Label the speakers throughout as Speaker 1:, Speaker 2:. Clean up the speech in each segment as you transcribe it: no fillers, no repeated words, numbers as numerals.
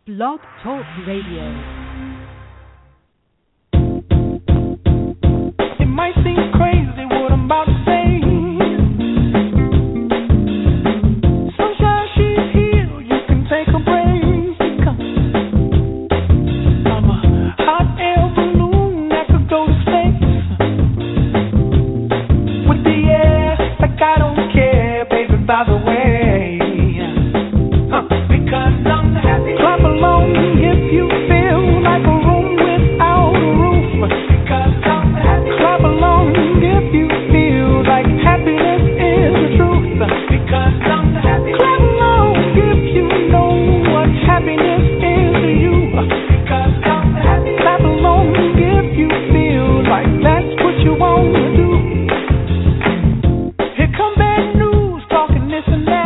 Speaker 1: Blog Talk Radio.
Speaker 2: It might seem crazy what I'm about to say. Sunshine, she's here, you can take a break. I'm a hot air balloon that could go to space. With the air, like I don't care, baby, by the way. Because I'm happy. Clap along if you feel like a room without a roof. Because I'm happy. Clap along if you feel like happiness is the truth. Because I'm happy. Clap along if you know what happiness is to you. Because I'm happy. Clap along if you feel like that's what you want to do. Here come bad news talking this and that.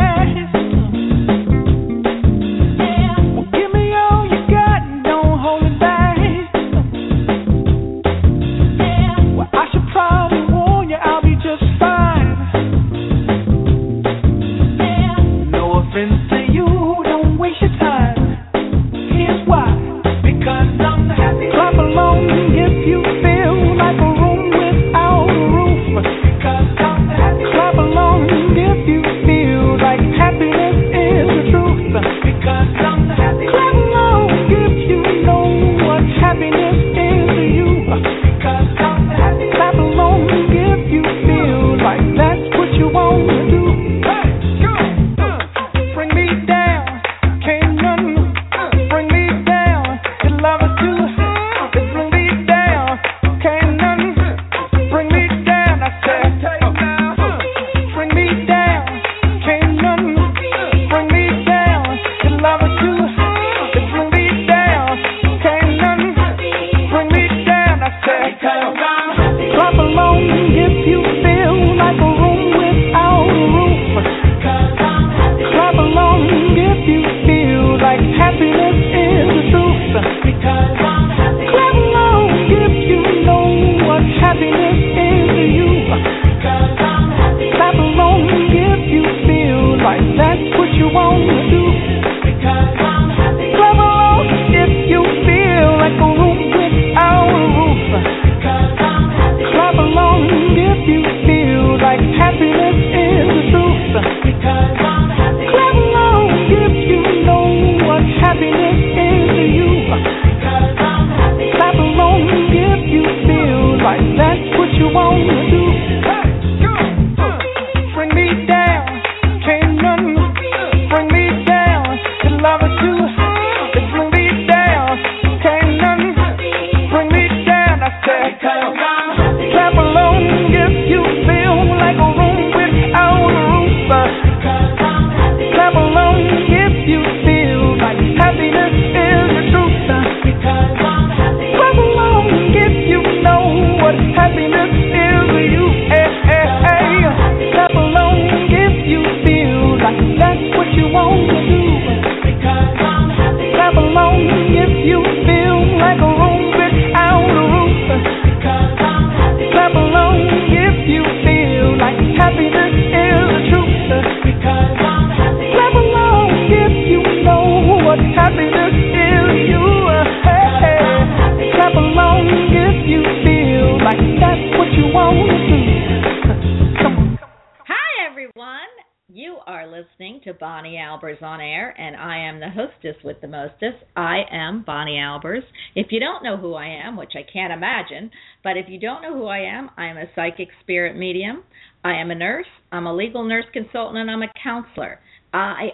Speaker 3: Bonnie Albers on air, and I am the hostess with the mostest. I am Bonnie Albers. If you don't know who I am, which I can't imagine, but if you don't know who I am a psychic spirit medium. I am a nurse. I'm a legal nurse consultant, and I'm a counselor. I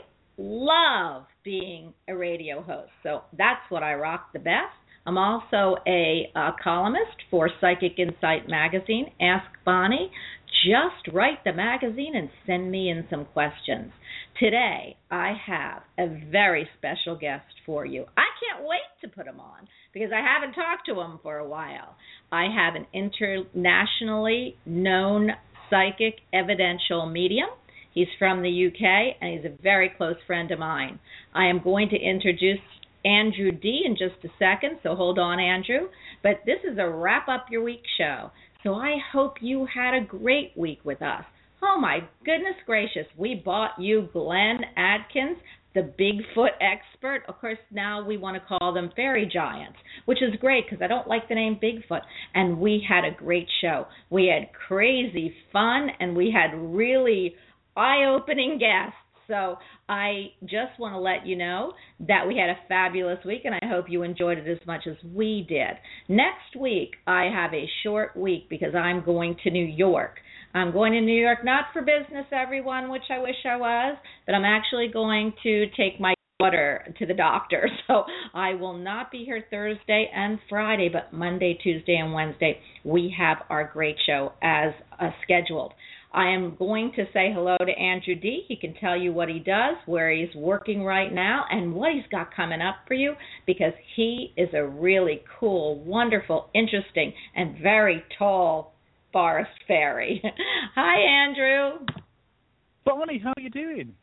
Speaker 3: love being a radio host, so that's what I rock the best. I'm also a columnist for Psychic Insight magazine. Ask Bonnie. Just write the magazine and send me in some questions. Today, I have a very special guest for you. I can't wait to put him on because I haven't talked to him for a while. I have an internationally known psychic evidential medium. He's from the UK, and he's a very close friend of mine. I am going to introduce Andrew D. in just a second, so hold on, Andrew. But this is a Wrap Up Your Week show, so I hope you had a great week with us. Oh, my goodness gracious. We bought you Glenn Adkins the Bigfoot expert. Of course, now we want to call them fairy giants, which is great because I don't like the name Bigfoot. And we had a great show. We had crazy fun, and we had really eye-opening guests. So I just want to let you know that we had a fabulous week, and I hope you enjoyed it as much as we did. Next week, I have a short week because I'm going to New York. I'm going to New York not for business, everyone, which I wish I was, but I'm actually going to take my daughter to the doctor. So I will not be here Thursday and Friday, but Monday, Tuesday, and Wednesday, we have our great show as scheduled. I am going to say hello to Andrew D. He can tell you what he does, where he's working right now, and what he's got coming up for you, because he is a really cool, wonderful, interesting, and very tall forest fairy. Hi, Andrew.
Speaker 4: Bonnie, how are you doing?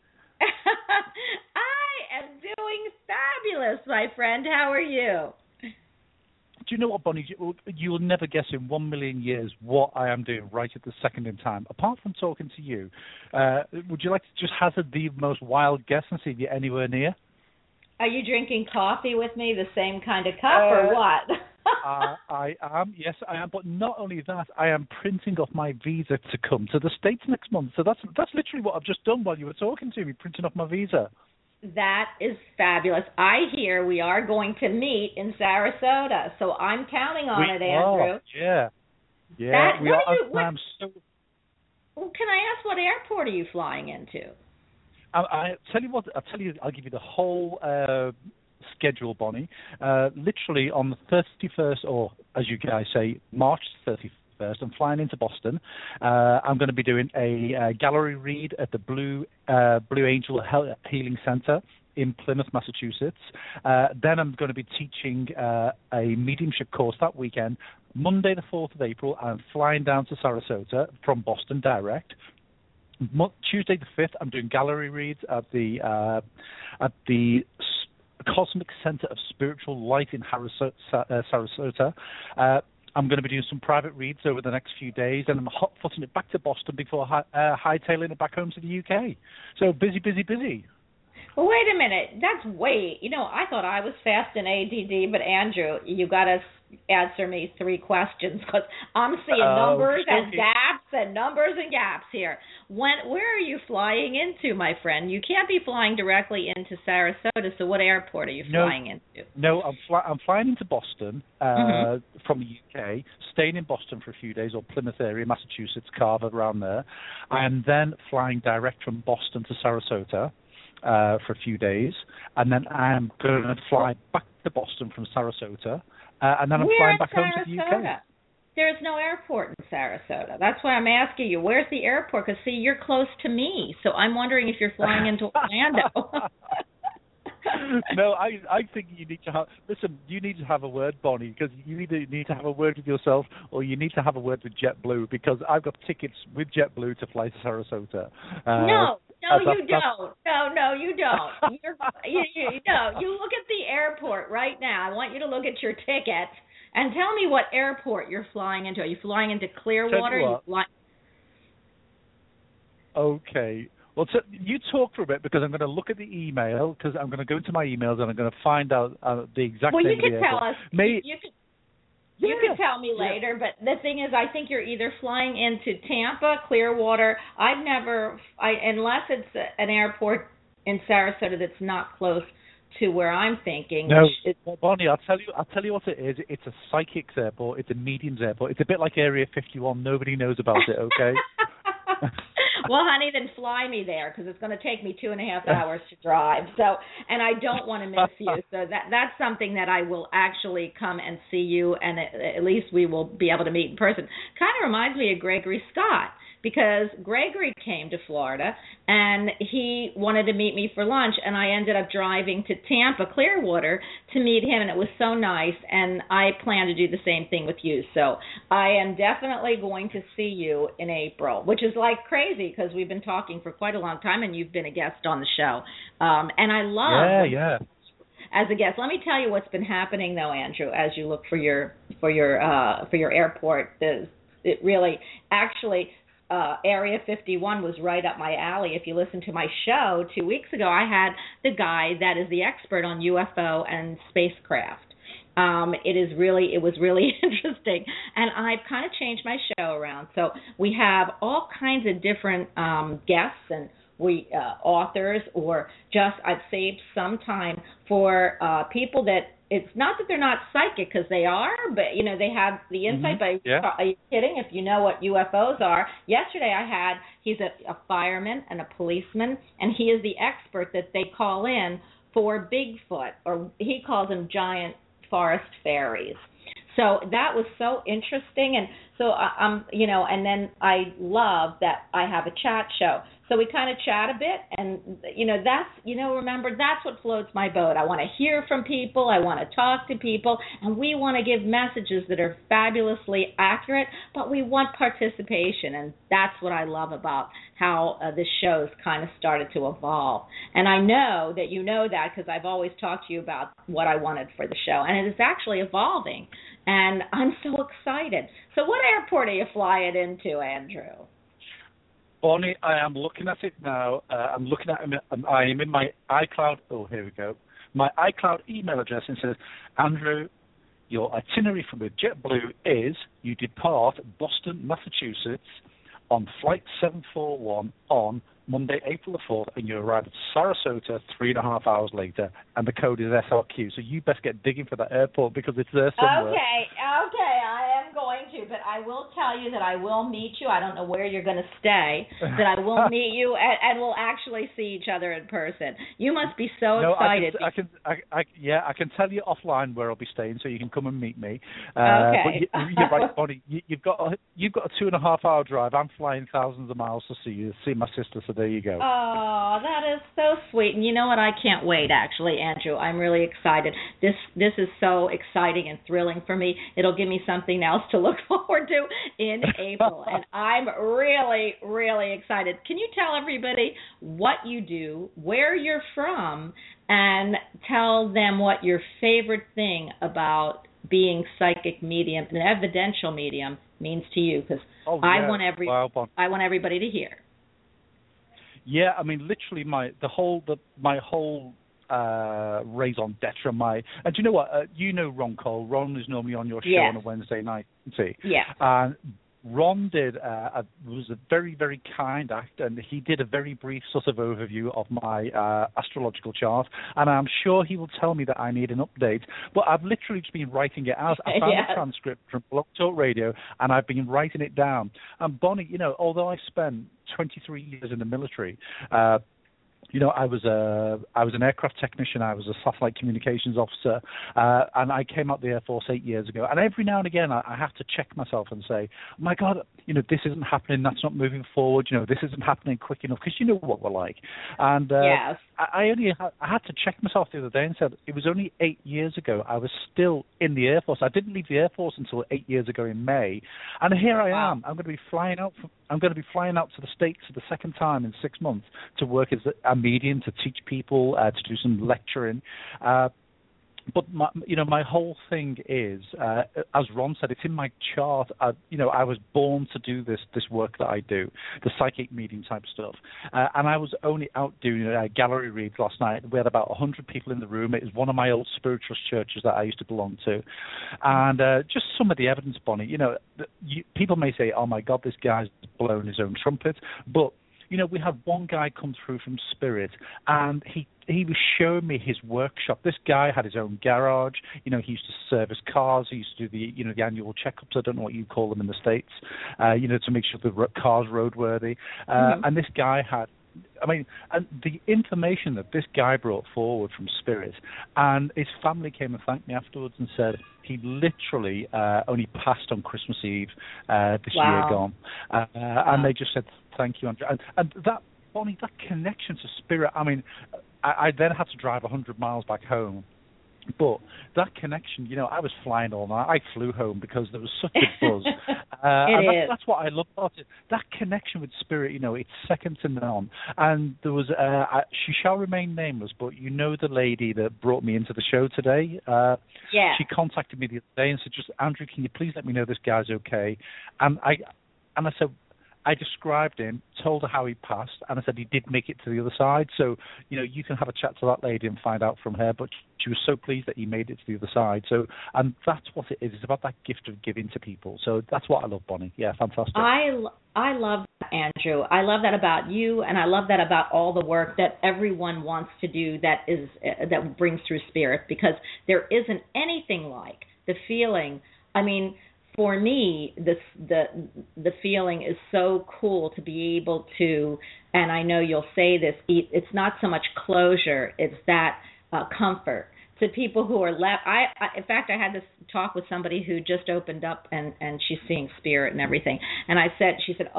Speaker 3: I am doing fabulous, my friend. How are you?
Speaker 4: Do you know what, Bonnie? You will never guess in 1 million years what I am doing right at the second in time. Apart from talking to you, would you like to just hazard the most wild guess and see if you're anywhere near?
Speaker 3: Are you drinking coffee with me, the same kind of cup, or what?
Speaker 4: I am, yes, I am. But not only that, I am printing off my visa to come to the States next month. So that's literally what I've just done while you were talking to me, printing off my visa.
Speaker 3: That is fabulous. I hear we are going to meet in Sarasota, so I'm counting on it, Andrew.
Speaker 4: Yeah. We are.
Speaker 3: Well, can I ask what airport are you flying into?
Speaker 4: I tell you what. I'll give you the whole schedule, Bonnie. Literally on the 31st, or as you guys say, March 31st. I'm flying into Boston. I'm going to be doing a gallery read at the Blue Angel Healing Center in Plymouth, Massachusetts. Then I'm going to be teaching a mediumship course that weekend. Monday, the 4th of April, I'm flying down to Sarasota from Boston direct. Tuesday, the 5th, I'm doing gallery reads at the Cosmic Center of Spiritual Light in Sarasota. I'm going to be doing some private reads over the next few days, and I'm hot-footing it back to Boston before hightailing it back home to the UK. So busy.
Speaker 3: Well, wait a minute. I thought I was fast and ADD, but Andrew, you got to answer me 3 questions because I'm seeing numbers and gaps here. Where are you flying into, my friend? You can't be flying directly into Sarasota, so what airport are you flying into?
Speaker 4: No, I'm flying into Boston from the UK, staying in Boston for a few days, or Plymouth area, Massachusetts, Carver, around there. I am then flying direct from Boston to Sarasota for a few days, and then I'm going to fly back to Boston from Sarasota, and then I'm flying back home to the UK.
Speaker 3: There's no airport in Sarasota. That's why I'm asking you, where's the airport? Because, see, you're close to me, so I'm wondering if you're flying into Orlando.
Speaker 4: No, I think you need to have... Listen, you need to have a word, Bonnie, because you either need to have a word with yourself or you need to have a word with JetBlue, because I've got tickets with JetBlue to fly to Sarasota.
Speaker 3: No, you don't. No, you don't. You look at the airport right now. I want you to look at your ticket and tell me what airport you're flying into. Are you flying into Clearwater?
Speaker 4: Okay. Well, you talk for a bit, because I'm going to look at the email, because I'm going to go into my emails and I'm going to find out the exact name of the airport.
Speaker 3: Well, you can tell us. You can tell me later, but the thing is, I think you're either flying into Tampa, Clearwater. Unless it's an airport in Sarasota that's not close to where I'm thinking.
Speaker 4: No, Bonnie, I'll tell you what it is. It's a psychics airport. It's a mediums airport. It's a bit like Area 51. Nobody knows about it, okay?
Speaker 3: Well, honey, then fly me there, because it's going to take me 2.5 hours to drive. So, and I don't want to miss you. So that's something that I will actually come and see you, and at least we will be able to meet in person. Kind of reminds me of Gregory Scott, because Gregory came to Florida and he wanted to meet me for lunch, and I ended up driving to Tampa, Clearwater, to meet him, and it was so nice, and I plan to do the same thing with you. So I am definitely going to see you in April, which is like crazy because we've been talking for quite a long time, and you've been a guest on the show. And I love as a guest. Let me tell you what's been happening, though, Andrew, as you look for your airport. It really actually Area 51 was right up my alley. If you listen to my show 2 weeks ago, I had the guy that is the expert on UFO and spacecraft. It was really interesting, and I've kind of changed my show around. So we have all kinds of different guests and authors, or just I've saved some time for people that it's not that they're not psychic, because they are, but they have the insight. But are you kidding? If you know what UFOs are, yesterday he's a fireman and a policeman, and he is the expert that they call in for Bigfoot, or he calls them giant forest fairies. So that was so interesting, and so and then I love that I have a chat show. So we kind of chat a bit, and remember, that's what floats my boat. I want to hear from people, I want to talk to people, and we want to give messages that are fabulously accurate, but we want participation, and that's what I love about how this show's kind of started to evolve. And I know that you know that, because I've always talked to you about what I wanted for the show, and it is actually evolving, and I'm so excited. So what airport are you flying into, Andrew?
Speaker 4: Bonnie, I am looking at it now. I am in my iCloud. Oh, here we go. My iCloud email address, and says, Andrew, your itinerary from the JetBlue is you depart Boston, Massachusetts on Flight 741 on Monday, April the 4th, and you arrive at Sarasota 3.5 hours later, and the code is SRQ. So you best get digging for that airport, because it's there somewhere.
Speaker 3: Okay, I am going to, but I will tell you that I will meet you. I don't know where you're going to stay, but I will meet you, and we'll actually see each other in person. You must be so excited.
Speaker 4: I can tell you offline where I'll be staying, so you can come and meet me.
Speaker 3: Okay.
Speaker 4: But you're right, Bonnie. You've got a 2.5 hour drive. I'm flying thousands of miles to see my sister. So there you go.
Speaker 3: Oh, that is so sweet. And you know what? I can't wait, actually, Andrew. I'm really excited. This is so exciting and thrilling for me. It'll give me something else to look forward to in April. And I'm really, really excited. Can you tell everybody what you do, where you're from, and tell them what your favorite thing about being psychic medium, an evidential medium, means to you? Because I want everybody to hear.
Speaker 4: Yeah, I mean, literally, my whole raison d'etre, and do you know what? You know Ron Cole. Ron is normally on your show on a Wednesday night. See?
Speaker 3: Yeah.
Speaker 4: And Ron was a very, very kind act, and he did a very brief sort of overview of my astrological chart, and I'm sure he will tell me that I need an update, but I've literally just been writing it out. I found a transcript from Blog Talk Radio, and I've been writing it down. And Bonnie, although I spent 23 years in the military, I was an aircraft technician. I was a satellite communications officer, and I came out the Air Force 8 years ago. And every now and again, I have to check myself and say, oh my God, this isn't happening. That's not moving forward. This isn't happening quick enough, because you know what we're like. And I had to check myself the other day and said it was only 8 years ago I was still in the Air Force. I didn't leave the Air Force until 8 years ago in May, and here I am. I'm going to be flying out to the States for the second time in 6 months to work as a medium, to teach people, to do some lecturing. But my whole thing is, as Ron said, it's in my chart. I was born to do this work that I do, the psychic medium type stuff. And I was only out doing gallery reads last night. We had about 100 people in the room. It was one of my old spiritualist churches that I used to belong to. And just some of the evidence, Bonnie. People may say, "Oh my God, this guy's blown his own trumpet," but we had one guy come through from Spirit, and he was showing me his workshop. This guy had his own garage. He used to service cars. He used to do the annual checkups. I don't know what you call them in the States. To make sure the car's roadworthy. And this guy had. And the information that this guy brought forward from Spirit, and his family came and thanked me afterwards and said he literally only passed on Christmas Eve this year gone. And they just said, thank you, Andrew. And that, Bonnie, that connection to Spirit, I then had to drive 100 miles back home. But that connection, I was flying all night. I flew home because there was such a buzz. That's what I love about it. That connection with Spirit, it's second to none. And there was, she shall remain nameless, but the lady that brought me into the show today? She contacted me the other day and said, Andrew, can you please let me know this guy's okay? And I said, I described him, told her how he passed, and I said he did make it to the other side. So, you can have a chat to that lady and find out from her, but she was so pleased that he made it to the other side. So, and that's what it is. It's about that gift of giving to people. So that's what I love, Bonnie. Yeah, fantastic.
Speaker 3: I love that, Andrew. I love that about you, and I love that about all the work that everyone wants to do that brings through spirit, because there isn't anything like the feeling. I mean, for me, the feeling is so cool to be able to, and I know you'll say this, it's not so much closure, it's that comfort. To people who are left, in fact, I had this talk with somebody who just opened up and she's seeing spirit and everything. And she said,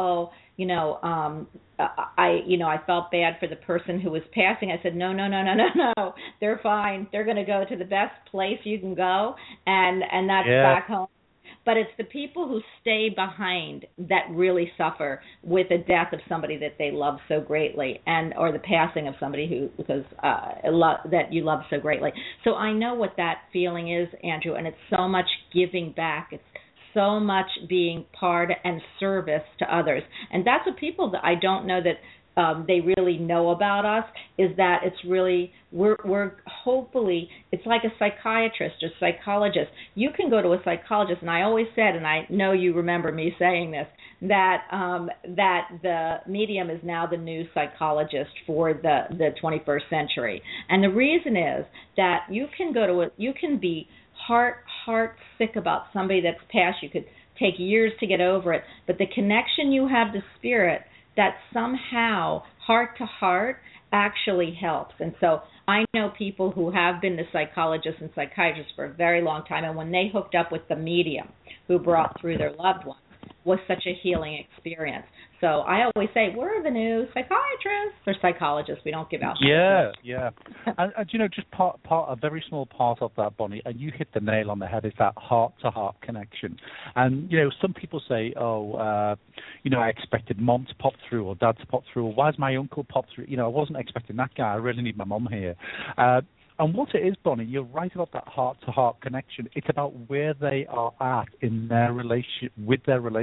Speaker 3: I felt bad for the person who was passing. I said, no, they're fine. They're going to go to the best place you can go, and that's back home. But it's the people who stay behind that really suffer with the death of somebody that they love so greatly, or the passing of somebody that you love so greatly. So I know what that feeling is, Andrew, and it's so much giving back. It's so much being part and service to others, and that's what people that I don't know that they really know about us, is that it's really, we're hopefully, it's like a psychiatrist or psychologist. You can go to a psychologist, and I always said, and I know you remember me saying this, that the medium is now the new psychologist for the 21st century. And the reason is that you can be heart sick about somebody that's passed. You could take years to get over it, but the connection you have to spirit, that somehow heart to heart actually helps. And so I know people who have been to psychologists and psychiatrists for a very long time, and when they hooked up with the medium who brought through their loved ones, was such a healing experience. So I always say we're the new psychiatrists or psychologists. We don't give out.
Speaker 4: Yeah. And just a very small part of that, Bonnie, and you hit the nail on the head, is that heart-to-heart connection. And, some people say, I expected mom to pop through or dad to pop through, or why's my uncle pop through? I wasn't expecting that guy. I really need my mom here. And what it is, Bonnie, you're right about that heart-to-heart connection. It's about where they are at in their relationship with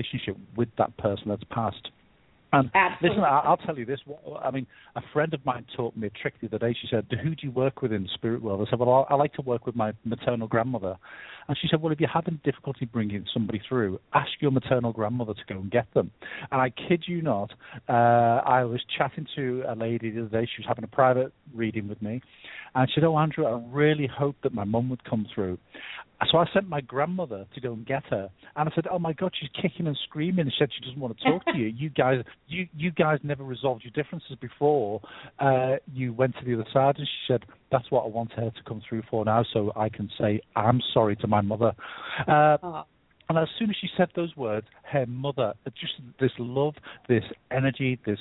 Speaker 4: that person that's passed. And listen, I'll tell you this. I mean, a friend of mine taught me a trick the other day. She said, who do you work with in the spirit world? I said, well, I like to work with my maternal grandmother. And she said, well, if you're having difficulty bringing somebody through, ask your maternal grandmother to go and get them. And I kid you not, I was chatting to a lady the other day. She was having a private reading with me. And she said, oh, Andrew, I really hoped that my mum would come through. So I sent my grandmother to go and get her. And I said, oh, my God, she's kicking and screaming. She said she doesn't want to talk to you. You guys never resolved your differences before you went to the other side. And she said, that's what I want her to come through for now, so I can say I'm sorry to my mother. And as soon as she said those words, her mother, just this love, this energy, this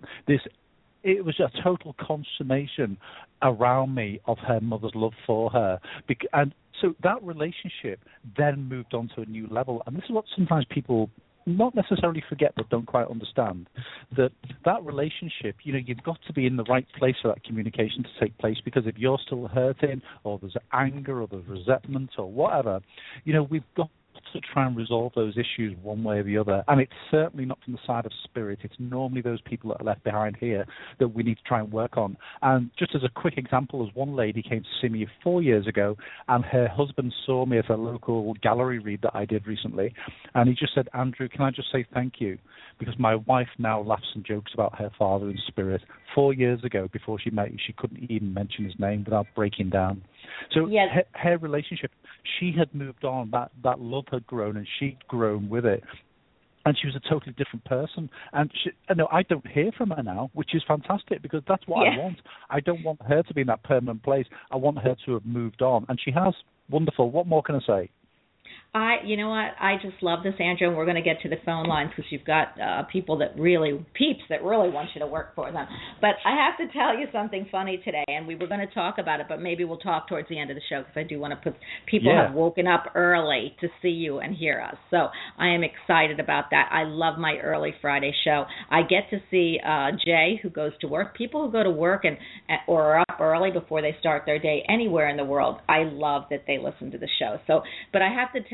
Speaker 4: it was a total consummation around me of her mother's love for her. And so that relationship then moved on to a new level. And this is what sometimes people not necessarily forget but don't quite understand, that relationship, you've got to be in the right place for that communication to take place, because if you're still hurting or there's anger or there's resentment or whatever, we've got to try and resolve those issues one way or the other. And it's certainly not from the side of spirit. It's normally those people that are left behind here that we need to try and work on. And just as a quick example, as one lady came to see me 4 years ago, and her husband saw me at a local gallery read that I did recently, and he just said, Andrew, can I just say thank you? Because my wife now laughs and jokes about her father in spirit. 4 years ago, before she met you, she couldn't even mention his name without breaking down. So yes. her relationship, she had moved on. That love had grown, and she'd grown with it. And she was a totally different person. And I don't hear from her now, which is fantastic, because that's what I want. I don't want her to be in that permanent place. I want her to have moved on. And she has. Wonderful. What more can I say?
Speaker 3: You know what? I just love this, Andrew, and we're going to get to the phone lines because you've got peeps that really want you to work for them. But I have to tell you something funny today, and we were going to talk about it, but maybe we'll talk towards the end of the show, because I do want to put people have woken up early to see you and hear us. So I am excited about that. I love my early Friday show. I get to see Jay, who goes to work. People who go to work or are up early before they start their day anywhere in the world, I love that they listen to the show. So, but I have to tell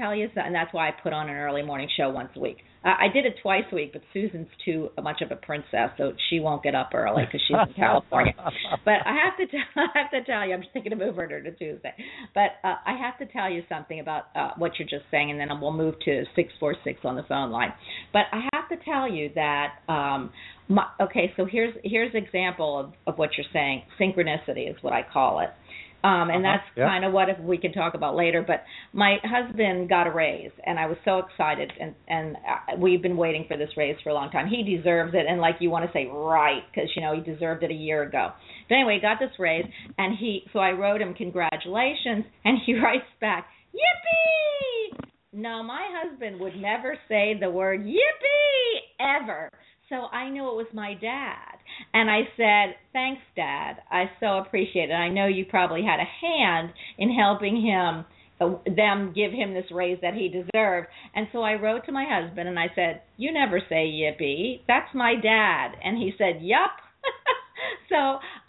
Speaker 3: tell you something? And that's why I put on an early morning show once a week. I did it twice a week, but Susan's too much of a princess, so she won't get up early because she's in California. But I have to tell you, I'm just thinking of moving her to Tuesday. But I have to tell you something about what you're just saying, and then we'll move to 646 on the phone line. But I have to tell you that, okay, so here's an example of what you're saying. Synchronicity is what I call it. And that's kind of what we can talk about later. But my husband got a raise, and I was so excited, and we've been waiting for this raise for a long time. He deserves it, and like you want to say, right, because, you know, he deserved it a year ago. But anyway, he got this raise, and so I wrote him congratulations, and he writes back, yippee! No, my husband would never say the word yippee ever. So I knew it was my dad. And I said, thanks, Dad. I so appreciate it. I know you probably had a hand in helping them give him this raise that he deserved. And so I wrote to my husband and I said, you never say yippee. That's my dad. And he said, yup. So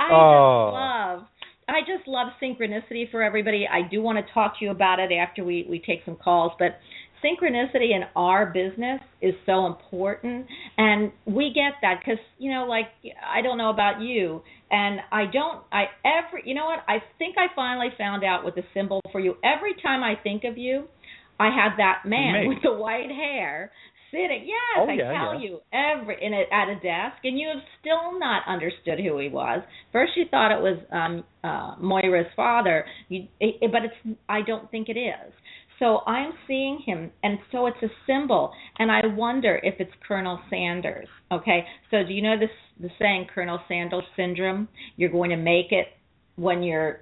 Speaker 3: I just love synchronicity for everybody. I do want to talk to you about it after we take some calls, but synchronicity in our business is so important, and we get that because, you know, like, I don't know about you, and you know what, I think I finally found out what the symbol for you. Every time I think of you, I have that man with the white hair sitting, you, at a desk, and you have still not understood who he was. First you thought it was Moira's father, but I don't think it is. So I'm seeing him, and so it's a symbol, and I wonder if it's Colonel Sanders, okay? So do you know the saying, Colonel Sanders syndrome? You're going to make it when you're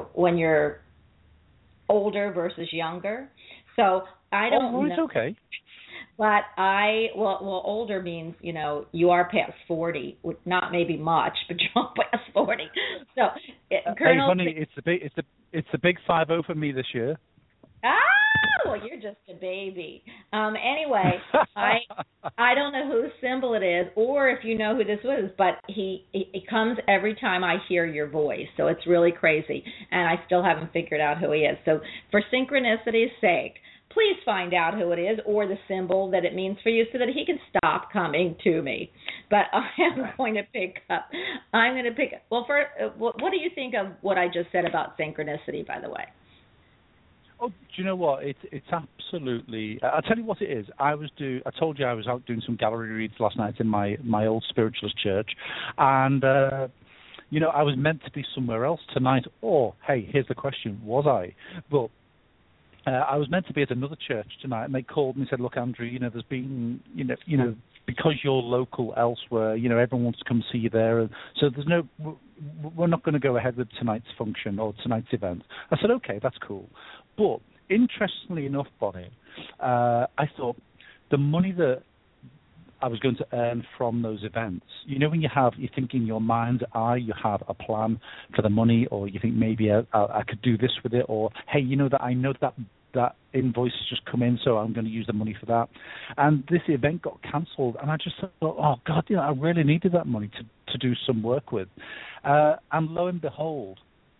Speaker 3: older versus younger. So I don't know.
Speaker 4: It's okay.
Speaker 3: But older means, you know, you are past 40, not maybe much, but you're past 40. So, Colonel,
Speaker 4: hey, honey, it's the big 5-0 for me this year.
Speaker 3: Oh, well, you're just a baby. Anyway, I don't know whose symbol it is, or if you know who this was, but he comes every time I hear your voice, so it's really crazy, and I still haven't figured out who he is. So for synchronicity's sake, please find out who it is or the symbol that it means for you so that he can stop coming to me. But I am going to pick up. Well, what do you think of what I just said about synchronicity, by the way?
Speaker 4: Oh, do you know what? It's absolutely. I'll tell you what it is. I told you I was out doing some gallery reads last night in my old spiritualist church, and you know, I was meant to be somewhere else tonight. Or hey, here's the question: was I? But I was meant to be at another church tonight, and they called me and said, "Look, Andrew, you know, there's been, you know, because you're local elsewhere, you know, everyone wants to come see you there, and so we're not going to go ahead with tonight's function or tonight's event." I said, "Okay, that's cool." But interestingly enough, Bonnie, I thought the money that I was going to earn from those events, you know, when you think in your mind's eye, you have a plan for the money, or you think maybe I could do this with it, or hey, you know, that I know that invoice has just come in, so I'm going to use the money for that. And this event got cancelled, and I just thought, oh God, you know, I really needed that money to do some work with. And lo and behold,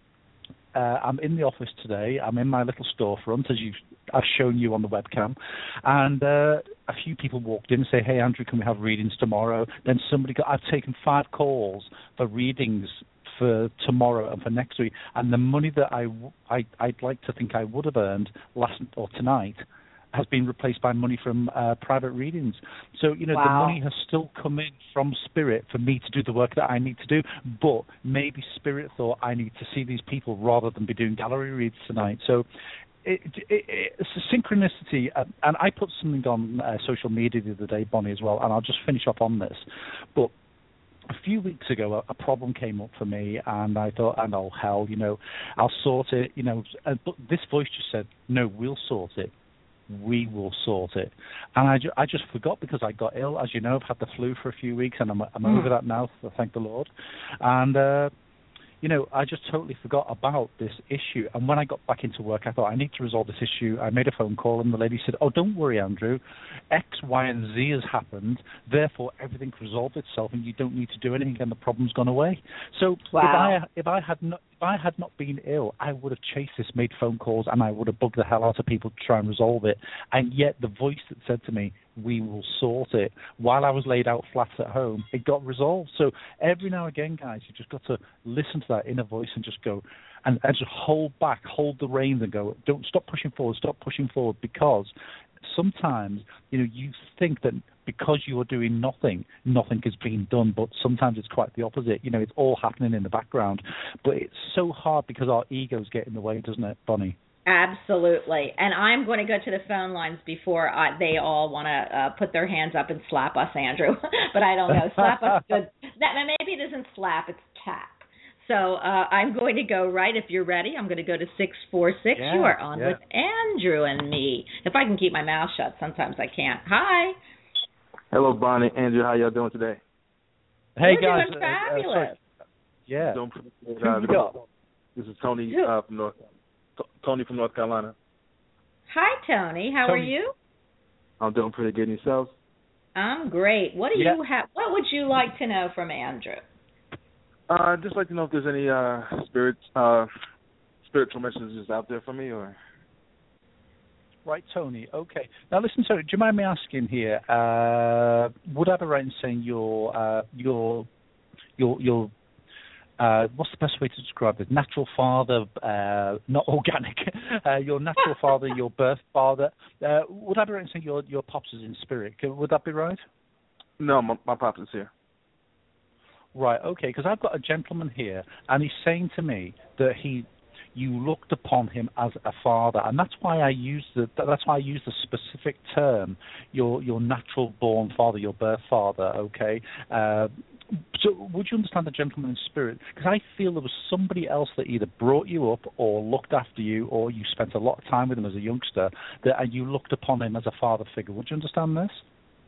Speaker 4: I'm in the office today. I'm in my little storefront, as I've shown you on the webcam, and a few people walked in and say, "Hey, Andrew, can we have readings tomorrow?" Then I've taken 5 calls for readings for tomorrow and for next week, and the money that I'd like to think I would have earned last or tonight has been replaced by money from private readings. So, you know,
Speaker 3: wow.
Speaker 4: The money has still come in from Spirit for me to do the work that I need to do, but maybe Spirit thought I need to see these people rather than be doing gallery reads tonight. So it's a synchronicity, and I put something on social media the other day, Bonnie, as well, and I'll just finish up on this. But a few weeks ago, a problem came up for me, and I thought, oh, hell, you know, I'll sort it, you know. But this voice just said, no, we'll sort it. We will sort it. And I just forgot because I got ill. As you know, I've had the flu for a few weeks, and I'm over that now, so thank the Lord. And, you know, I just totally forgot about this issue. And when I got back into work, I thought, I need to resolve this issue. I made a phone call, and the lady said, oh, don't worry, Andrew. X, Y, and Z has happened. Therefore, everything's resolved itself, and you don't need to do anything, and the problem's gone away. So
Speaker 3: wow.
Speaker 4: if I I had not been ill, I would have chased this, made phone calls, and I would have bugged the hell out of people to try and resolve it. And yet the voice that said to me, we will sort it, while I was laid out flat at home, it got resolved. So every now and again, guys, you just got to listen to that inner voice and just go, and just hold back, hold the reins and go, don't stop pushing forward, because sometimes, you think that because you are doing nothing is being done, but sometimes it's quite the opposite. It's all happening in the background. But it's so hard because our egos get in the way, doesn't it, Bonnie?
Speaker 3: Absolutely. And I'm going to go to the phone lines before they all want to put their hands up and slap us, Andrew. But I don't know. Slap us good. Maybe it isn't slap, it's tap. So I'm going to go right, if you're ready, I'm going to go to 646. You are on with Andrew and me. If I can keep my mouth shut, sometimes I can't. Hi.
Speaker 5: Hello, Bonnie, Andrew. How y'all doing today?
Speaker 4: Hey,
Speaker 3: We're
Speaker 4: guys.
Speaker 3: Doing fabulous.
Speaker 5: Doing pretty good.
Speaker 4: Who you got?
Speaker 5: This is Tony from North Carolina.
Speaker 3: Hi, Tony. How are you?
Speaker 5: I'm doing pretty good. And yourselves?
Speaker 3: I'm great. What do you have? What would you like to know from Andrew?
Speaker 5: I'd just like to know if there's any spiritual messages out there for me, or.
Speaker 4: Right, Tony. Okay. Now, listen, Tony. Do you mind me asking here? Would I be right in saying your what's the best way to describe it? Natural father, not organic. Your natural father, your birth father. Would I be right in saying your pops is in spirit? Would that be right?
Speaker 5: No, my pops is here.
Speaker 4: Right, okay, because I've got a gentleman here, and he's saying to me that you looked upon him as a father, and that's why I use the specific term, your natural born father, your birth father. Okay, so would you understand the gentleman in spirit? Because I feel there was somebody else that either brought you up or looked after you, or you spent a lot of time with him as a youngster, and you looked upon him as a father figure. Would you understand this?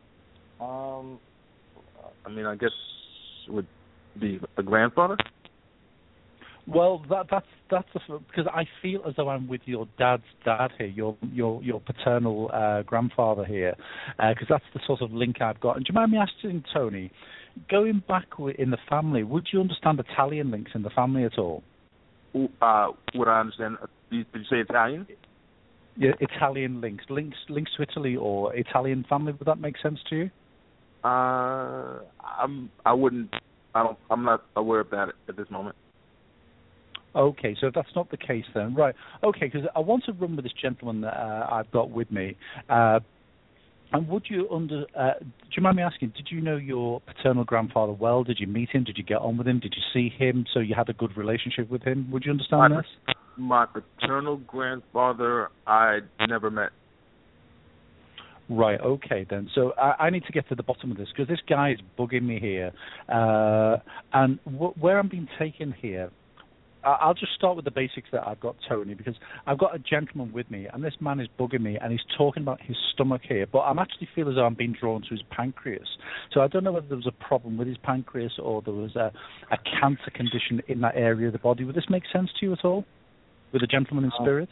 Speaker 5: I mean, I guess it would be a grandfather.
Speaker 4: Well, that's because I feel as though I'm with your dad's dad here, your paternal grandfather here, because that's the sort of link I've got. And do you mind me asking, Tony, going back in the family, would you understand Italian links in the family at all?
Speaker 5: Would I understand? Did you say Italian?
Speaker 4: Yeah, Italian links to Italy or Italian family. Would that make sense to you?
Speaker 5: I'm not aware of that at this moment.
Speaker 4: Okay, so if that's not the case then, right. Okay, because I want to run with this gentleman that I've got with me. And would you do you mind me asking, did you know your paternal grandfather well? Did you meet him? Did you get on with him? Did you see him so you had a good relationship with him? Would you understand this?
Speaker 5: My paternal grandfather, I never met.
Speaker 4: Right, okay then. So I need to get to the bottom of this because this guy is bugging me here. And where I'm being taken here, I'll just start with the basics that I've got, Tony, because I've got a gentleman with me, and this man is bugging me, and he's talking about his stomach here, but I'm actually feel as though I'm being drawn to his pancreas. So I don't know whether there was a problem with his pancreas or there was a cancer condition in that area of the body. Would this make sense to you at all, with a gentleman in spirit?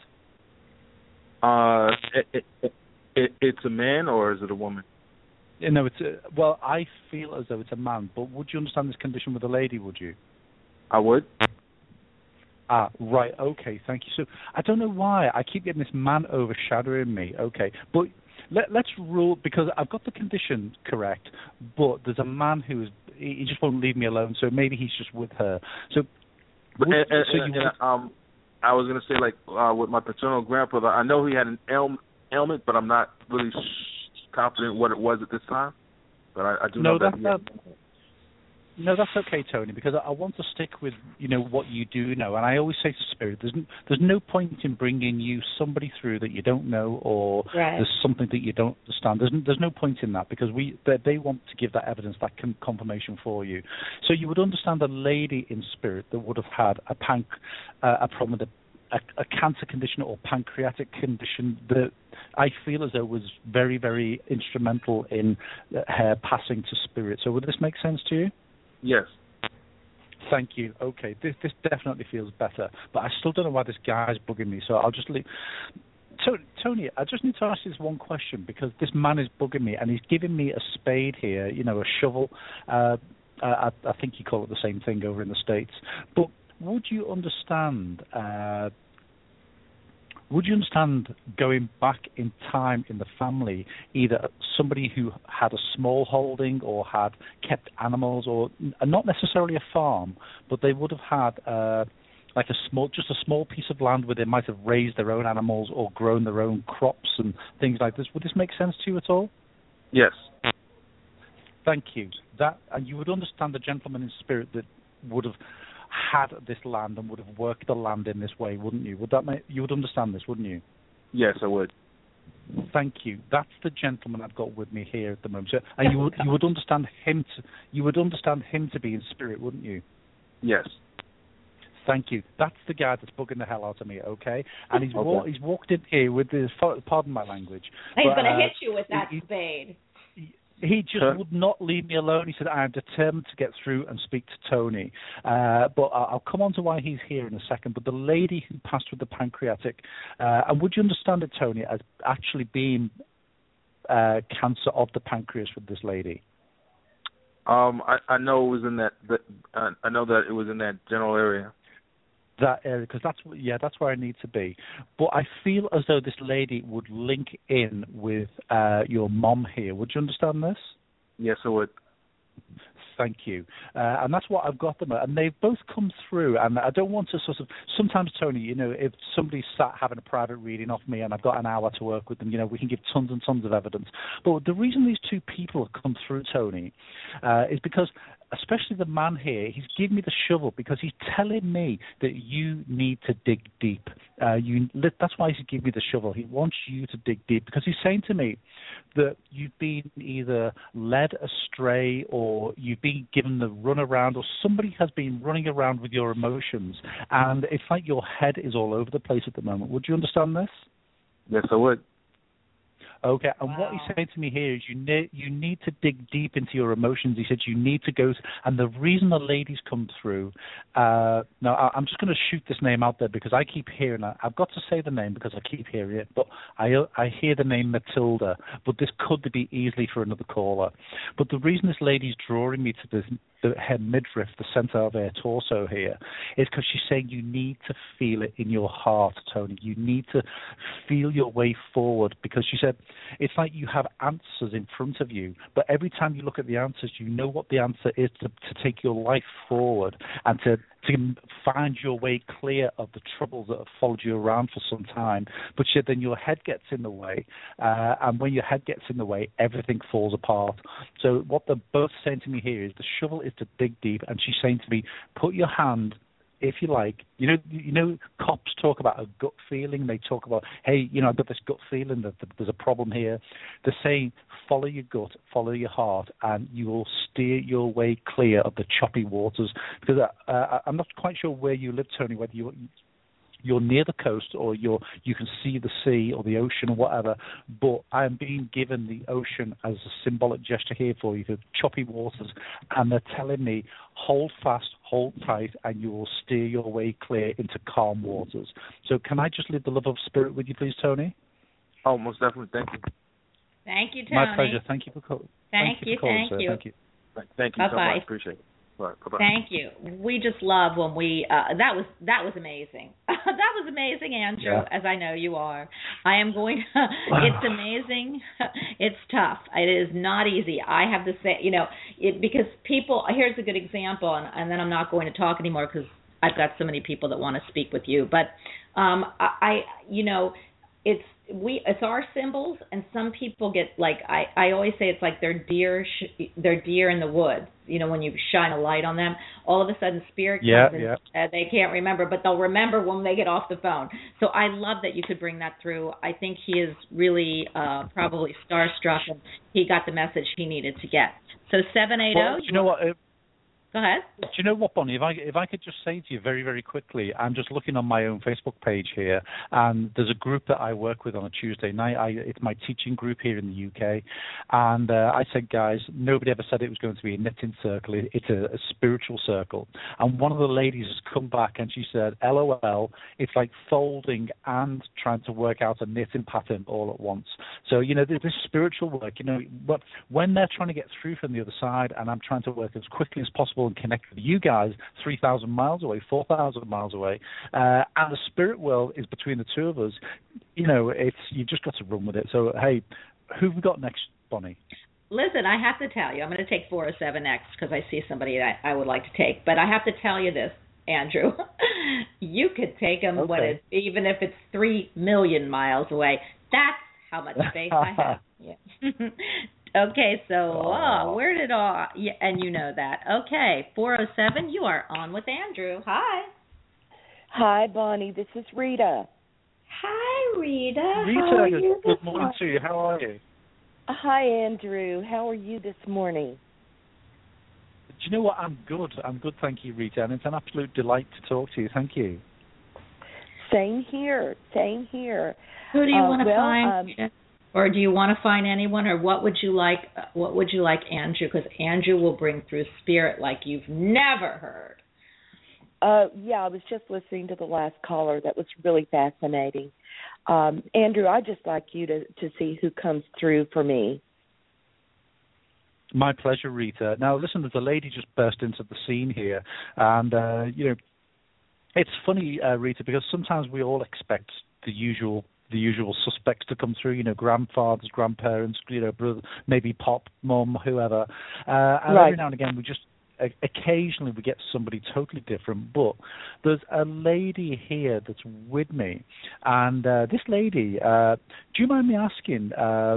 Speaker 5: It's a man, or is it a woman?
Speaker 4: No, well, I feel as though it's a man, but would you understand this condition with a lady, would you?
Speaker 5: I would.
Speaker 4: Right, okay, thank you. So I don't know why I keep getting this man overshadowing me, okay, but let's rule, because I've got the condition correct, but there's a man he just won't leave me alone, so maybe he's just with her. So,
Speaker 5: I was going to say, like, with my paternal grandfather, I know he had an ailment, but I'm not really confident what it was at this time, but I do know that.
Speaker 4: No, that's okay, Tony, because I want to stick with, what you do know. And I always say to Spirit, there's no point in bringing you somebody through that you don't know or there's something that you don't understand. There's no point in that because they want to give that evidence, that confirmation for you. So you would understand a lady in Spirit that would have had a problem with a cancer condition or pancreatic condition that I feel as though was very, very instrumental in her passing to Spirit. So would this make sense to you?
Speaker 5: Yes.
Speaker 4: Thank you. Okay, this definitely feels better, but I still don't know why this guy's bugging me, so I'll just leave. Tony, I just need to ask you this one question because this man is bugging me, and he's giving me a spade here, a shovel. I think you call it the same thing over in the States. But would you understand? Would you understand going back in time in the family, either somebody who had a small holding or had kept animals, or not necessarily a farm, but they would have had like just a small piece of land where they might have raised their own animals or grown their own crops and things like this? Would this make sense to you at all?
Speaker 5: Yes.
Speaker 4: Thank you. And you would understand the gentleman in spirit that would have had this land and would have worked the land in this way, wouldn't you? You would understand this, wouldn't you?
Speaker 5: Yes, I would.
Speaker 4: Thank you. That's the gentleman I've got with me here at the moment. So, and you would understand him. You would understand him to be in spirit, wouldn't you?
Speaker 5: Yes.
Speaker 4: Thank you. That's the guy that's bugging the hell out of me. Okay, and he's walked in here with this. Pardon my language.
Speaker 3: He's going to hit you with that spade.
Speaker 4: He just would not leave me alone. He said, I am determined to get through and speak to Tony. But I'll come on to why he's here in a second. But the lady who passed with the pancreatic, and would you understand it, Tony, as actually being cancer of the pancreas with this lady?
Speaker 5: I know it was in that. I know that it was in that general area.
Speaker 4: That area, because that's where I need to be. But I feel as though this lady would link in with your mom here. Would you understand this?
Speaker 5: Yes, I would.
Speaker 4: Thank you. And that's what I've got them at. And they've both come through. And I don't want to sort of, sometimes, Tony, if somebody's sat having a private reading off me and I've got an hour to work with them, we can give tons and tons of evidence. But the reason these two people have come through, Tony, is because, especially the man here, he's giving me the shovel because he's telling me that you need to dig deep. That's why he's giving me the shovel. He wants you to dig deep because he's saying to me that you've been either led astray or you've been given the runaround, or somebody has been running around with your emotions, and it's like your head is all over the place at the moment. Would you understand this?
Speaker 5: Yes, I would.
Speaker 4: Okay, and what he's saying to me here is you need to dig deep into your emotions. He said you need to go, and the reason the ladies come through, now I'm just going to shoot this name out there because I keep hearing it. I've got to say the name because I keep hearing it, but I hear the name Matilda, but this could be easily for another caller. But the reason this lady's drawing me to her midriff, the center of her torso here, is because she's saying you need to feel it in your heart, Tony. You need to feel your way forward, because she said it's like you have answers in front of you, but every time you look at the answers, you know what the answer is to take your life forward and to find your way clear of the troubles that have followed you around for some time. But then your head gets in the way, and when your head gets in the way, everything falls apart. So what they're both saying to me here is the shovel is to dig deep, and she's saying to me, put your hand, if you like, you know, cops talk about a gut feeling. They talk about, hey, I've got this gut feeling that there's a problem here. They're saying, follow your gut, follow your heart, and you will steer your way clear of the choppy waters. Because I'm not quite sure where you live, Tony, whether you're near the coast or you can see the sea or the ocean or whatever, but I am being given the ocean as a symbolic gesture here for you, the choppy waters, and they're telling me, hold fast, hold tight, and you will steer your way clear into calm waters. So can I just leave the love of spirit with you, please, Tony?
Speaker 5: Oh, most definitely. Thank you.
Speaker 3: Thank you, Tony.
Speaker 4: My pleasure. Thank you for calling.
Speaker 3: Thank you.
Speaker 4: Thank you.
Speaker 5: Thank you so much. Appreciate it. Right,
Speaker 3: thank you. We just love when we that was amazing. That was amazing, Andrew, as I know you are. I am going to it's amazing. It's tough. It is not easy. I have to say, because people, here's a good example, and then I'm not going to talk anymore because I've got so many people that want to speak with you. But it's our symbols, and some people get like I always say it's like they're deer in the woods. When you shine a light on them, all of a sudden spirit comes and they can't remember, but they'll remember when they get off the phone. So I love that you could bring that through. I think he is really probably starstruck, and he got the message he needed to get. So 780.
Speaker 4: Well, you know what?
Speaker 3: Go ahead.
Speaker 4: Do you know what, Bonnie? If I could just say to you very, very quickly, I'm just looking on my own Facebook page here, and there's a group that I work with on a Tuesday night. It's my teaching group here in the UK, and I said, guys, nobody ever said it was going to be a knitting circle. It's a spiritual circle. And one of the ladies has come back and she said, LOL, it's like folding and trying to work out a knitting pattern all at once. So, this spiritual work, when they're trying to get through from the other side, and I'm trying to work as quickly as possible people and connect with you guys 3,000 miles away, 4,000 miles away, and the spirit world is between the two of us. You've just got to run with it. So, hey, who have we got next, Bonnie?
Speaker 3: Listen, I have to tell you, I'm going to take 407X because I see somebody that I would like to take. But I have to tell you this, Andrew. You could take him even if it's 3 million miles away. That's how much faith I have. Yeah. Okay, so where did all? Yeah, and you know that. Okay, 407. You are on with Andrew. Hi.
Speaker 6: Hi, Bonnie. This is Rita.
Speaker 3: Hi, Rita.
Speaker 6: How are you?
Speaker 4: Good morning to you. How are you?
Speaker 6: Hi, Andrew. How are you this morning?
Speaker 4: Do you know what? I'm good. I'm good, thank you, Rita. And it's an absolute delight to talk to you. Thank you.
Speaker 6: Same here. Same here.
Speaker 3: Who do you want to find? Or do you want to find anyone? Or what would you like? What would you like, Andrew? Because Andrew will bring through spirit like you've never heard.
Speaker 6: Yeah, I was just listening to the last caller. That was really fascinating. Andrew, I'd just like you to see who comes through for me.
Speaker 4: My pleasure, Rita. Now, listen, there's a lady just burst into the scene here. And, it's funny, Rita, because sometimes we all expect the usual suspects to come through, grandfathers, grandparents, brother, maybe pop, mum, whoever. And every now and again, occasionally we get somebody totally different, but there's a lady here that's with me, and this lady, do you mind me asking,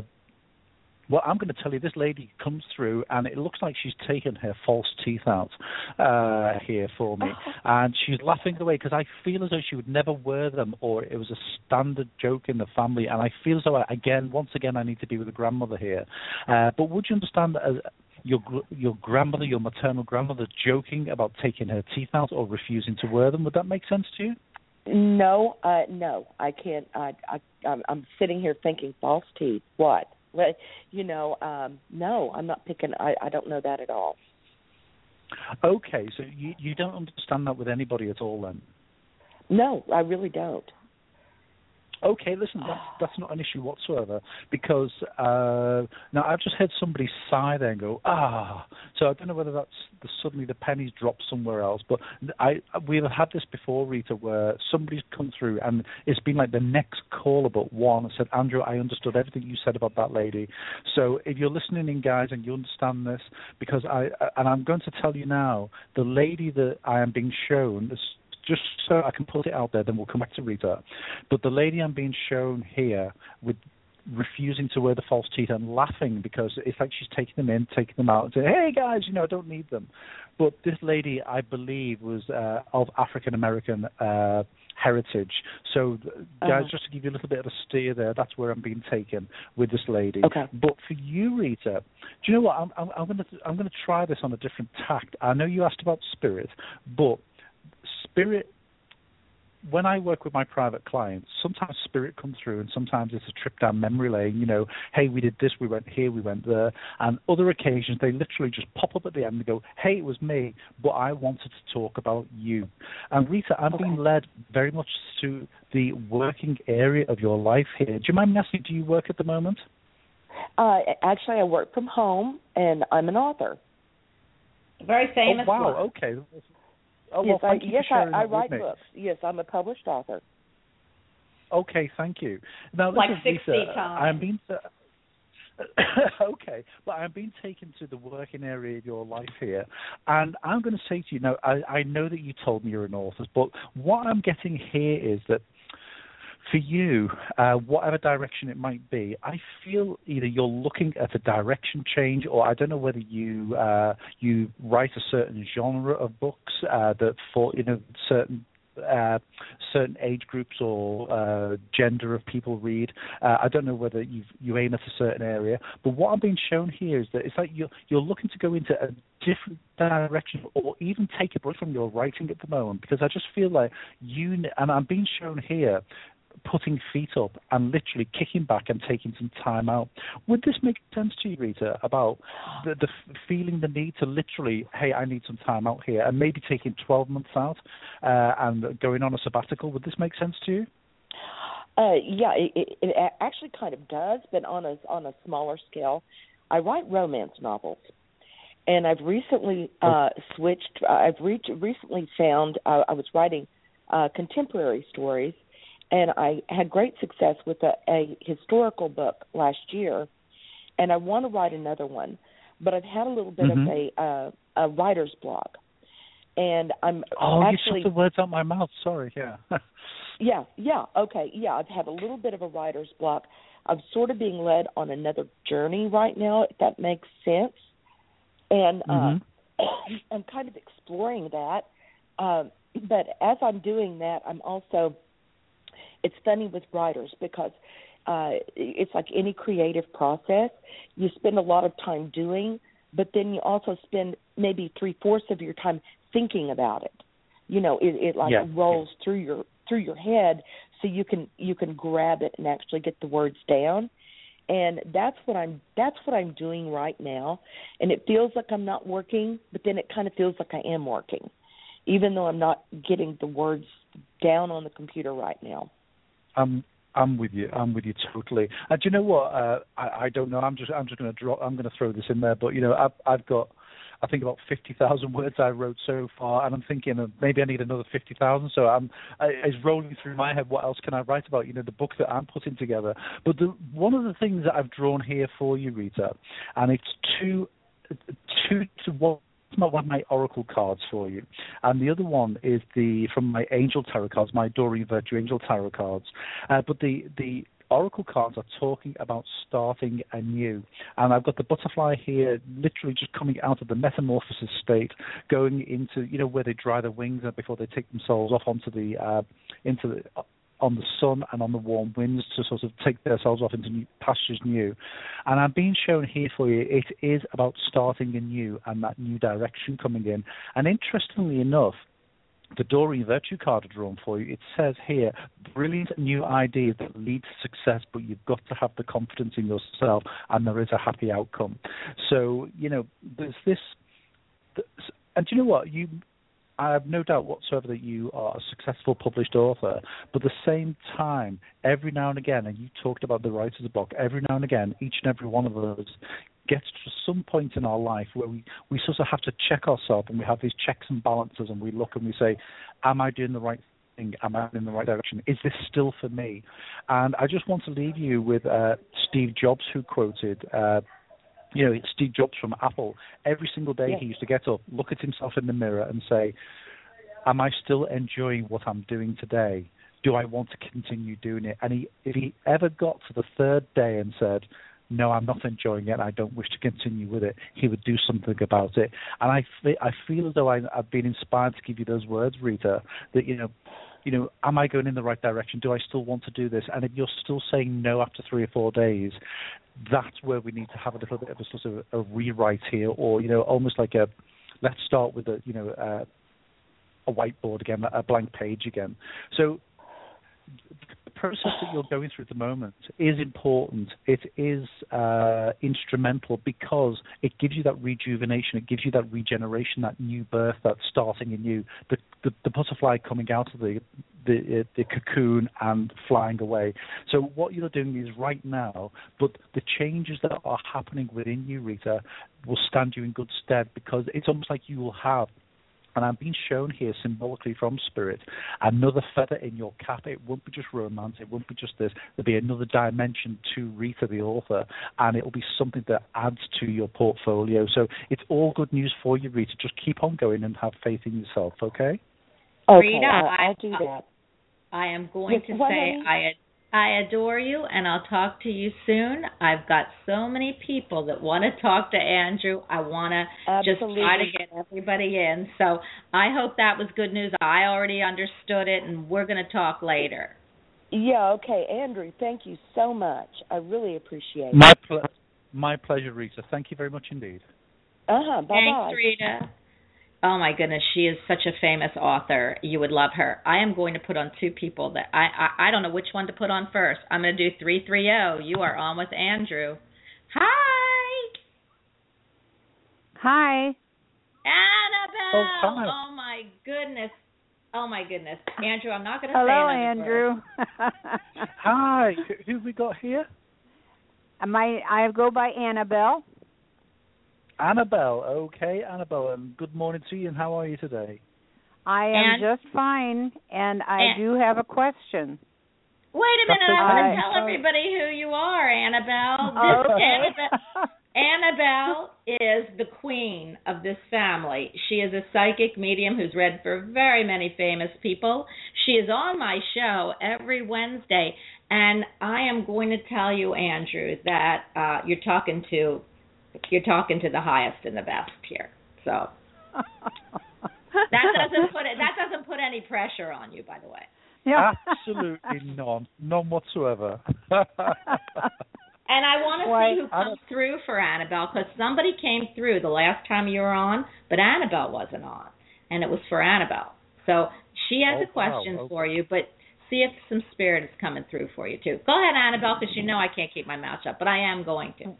Speaker 4: well, I'm going to tell you, this lady comes through, and it looks like she's taken her false teeth out here for me, and she's laughing away because I feel as though she would never wear them, or it was a standard joke in the family, and I feel as though, once again, I need to be with a grandmother here. But would you understand that your grandmother, your maternal grandmother, joking about taking her teeth out or refusing to wear them? Would that make sense to you?
Speaker 6: No, I can't. I'm sitting here thinking false teeth. What? No, I'm not picking. I don't know that at all.
Speaker 4: Okay, so you don't understand that with anybody at all, then?
Speaker 6: No, I really don't.
Speaker 4: Okay, listen, that's not an issue whatsoever, because now I've just heard somebody sigh there and go, so I don't know whether that's suddenly the pennies dropped somewhere else, but we've had this before, Rita, where somebody's come through and it's been like the next caller but one and said, Andrew, I understood everything you said about that lady. So if you're listening in, guys, and you understand this, because I'm going to tell you now, the lady that I am being shown, just so I can put it out there, then we'll come back to Rita. But the lady I'm being shown here with refusing to wear the false teeth and laughing because it's like she's taking them in, taking them out, and saying, hey, guys, I don't need them. But this lady, I believe, was of African-American heritage. So, guys, just to give you a little bit of a steer there, that's where I'm being taken with this lady.
Speaker 6: Okay.
Speaker 4: But for you, Rita, do you know what? I'm going to try this on a different tact. I know you asked about spirit, but spirit, when I work with my private clients, sometimes spirit comes through and sometimes it's a trip down memory lane, hey, we did this, we went here, we went there. And other occasions, they literally just pop up at the end and go, hey, it was me, but I wanted to talk about you. And Rita, I'm being led very much to the working area of your life here. Do you mind me asking, do you work at the moment?
Speaker 6: Actually, I work from home and I'm an author.
Speaker 3: Very famous one.
Speaker 4: Oh, wow, okay. Oh,
Speaker 6: yes,
Speaker 4: well,
Speaker 6: I write books. Yes, I'm a published author.
Speaker 4: Okay, thank you. Now,
Speaker 3: like 60
Speaker 4: Lisa,
Speaker 3: times.
Speaker 4: Okay, but I'm being taken to the working area of your life here, and I'm going to say to you, now, I know that you told me you're an author, but what I'm getting here is that for you, whatever direction it might be, I feel either you're looking at a direction change, or I don't know whether you write a certain genre of books that for certain age groups or gender of people read. I don't know whether you aim at a certain area, but what I'm being shown here is that it's like you're looking to go into a different direction, or even take a break from your writing at the moment, because I just feel like and I'm being shown here putting feet up and literally kicking back and taking some time out. Would this make sense to you, Rita, about the feeling the need to literally, hey, I need some time out here, and maybe taking 12 months out and going on a sabbatical? Would this make sense to you?
Speaker 6: Yeah, it actually kind of does, but on a smaller scale. I write romance novels, And I've recently switched. Recently found I was writing contemporary stories, and I had great success with a historical book last year, and I want to write another one, but I've had a little bit of a writer's block, and I'm actually.
Speaker 4: You took the words out my mouth. Sorry. Yeah.
Speaker 6: Okay. Yeah, I've had a little bit of a writer's block. I'm sort of being led on another journey right now, if that makes sense. And I'm kind of exploring that. But as I'm doing that, I'm also, it's funny with writers because it's like any creative process. You spend a lot of time doing, but then you also spend maybe 3/4 of your time thinking about it. You know, it rolls through your head, so you can grab it and actually get the words down. And that's what I'm doing right now. And it feels like I'm not working, but then it kind of feels like I am working, even though I'm not getting the words down on the computer right now.
Speaker 4: I'm with you. I'm with you totally. And do you know what? I don't know. I'm just going to throw this in there. But you know, I've got, I think, about 50,000 words I wrote so far, and I'm thinking maybe I need another 50,000. So it's rolling through my head. What else can I write about? You know, the book that I'm putting together. But one of the things that I've drawn here for you, Rita, and it's two to one. One of my oracle cards for you, and the other one is from my angel tarot cards, my Doreen Virtue angel tarot cards. But the oracle cards are talking about starting anew, and I've got the butterfly here, literally just coming out of the metamorphosis state, going into, you know, where they dry their wings before they take themselves off onto on the sun and on the warm winds to sort of take themselves off into new pastures new. And I'm being shown here for you, it is about starting anew and that new direction coming in. And interestingly enough, the Doreen Virtue card I've drawn for you, it says here, brilliant new ideas that lead to success, but you've got to have the confidence in yourself, and there is a happy outcome. So, you know, there's this, and do you know what? I have no doubt whatsoever that you are a successful published author, but at the same time, every now and again, and you talked about the writer's block, every now and again, each and every one of us gets to some point in our life where we sort of have to check ourselves, and we have these checks and balances, and we look and we say, am I doing the right thing? Am I in the right direction? Is this still for me? And I just want to leave you with Steve Jobs, who quoted, you know, Steve Jobs from Apple. Every single day he used to get up, look at himself in the mirror and say, am I still enjoying what I'm doing today? Do I want to continue doing it? And if he ever got to the third day and said, no, I'm not enjoying it, I don't wish to continue with it, he would do something about it. And I feel as though I've been inspired to give you those words, Rita, that, you know, am I going in the right direction? Do I still want to do this? And if you're still saying no after 3 or 4 days, that's where we need to have a little bit of a sort of a rewrite here, or, you know, almost like let's start with a whiteboard again, a blank page again. So the process that you're going through at the moment is important. It is instrumental because it gives you that rejuvenation, it gives you that regeneration, that new birth, that starting anew, the butterfly coming out of the cocoon and flying away. So what you're doing is right now, but the changes that are happening within you, Rita, will stand you in good stead, because it's almost like you will have, and I'm being shown here symbolically from Spirit, another feather in your cap. It won't be just romance. It won't be just this. There'll be another dimension to Rita, the author, and it will be something that adds to your portfolio. So it's all good news for you, Rita. Just keep on going and have faith in yourself, okay?
Speaker 6: Okay,
Speaker 3: Rita,
Speaker 6: I'll do that.
Speaker 3: I am going to say I adore you, and I'll talk to you soon. I've got so many people that want to talk to Andrew. I want to just try to get everybody in. So I hope that was good news. I already understood it, and we're going to talk later.
Speaker 6: Yeah, okay. Andrew, thank you so much. I really appreciate it.
Speaker 4: My pleasure, Rita. Thank you very much indeed.
Speaker 6: Bye-bye.
Speaker 3: Thanks, Rita. Oh, my goodness, she is such a famous author. You would love her. I am going to put on 2 people that I don't know which one to put on first. I'm going to do 330. You are on with Andrew. Hi.
Speaker 7: Hi.
Speaker 3: Annabelle.
Speaker 4: Oh, hi.
Speaker 3: Oh, my goodness. Oh, my goodness. Andrew, I'm not going to say
Speaker 7: Hello,
Speaker 3: another
Speaker 7: Andrew.
Speaker 4: Hi. Who have we got here?
Speaker 7: I go by Annabelle.
Speaker 4: Annabelle. Okay, Annabelle, and good morning to you, and how are you today?
Speaker 7: I am just fine, and I do have a question.
Speaker 3: Wait a minute, I want to tell everybody who you are, Annabelle. Annabelle is the queen of this family. She is a psychic medium who's read for very many famous people. She is on my show every Wednesday, and I am going to tell you, Andrew, that you're talking to the highest and the best here. So that doesn't put any pressure on you, by the way.
Speaker 4: Yeah. Absolutely none whatsoever.
Speaker 3: And I want to see who comes through for Annabelle, because somebody came through the last time you were on, but Annabelle wasn't on, and it was for Annabelle. So she has a question for you, but see if some spirit is coming through for you, too. Go ahead, Annabelle, because you know I can't keep my mouth shut, but I am going to.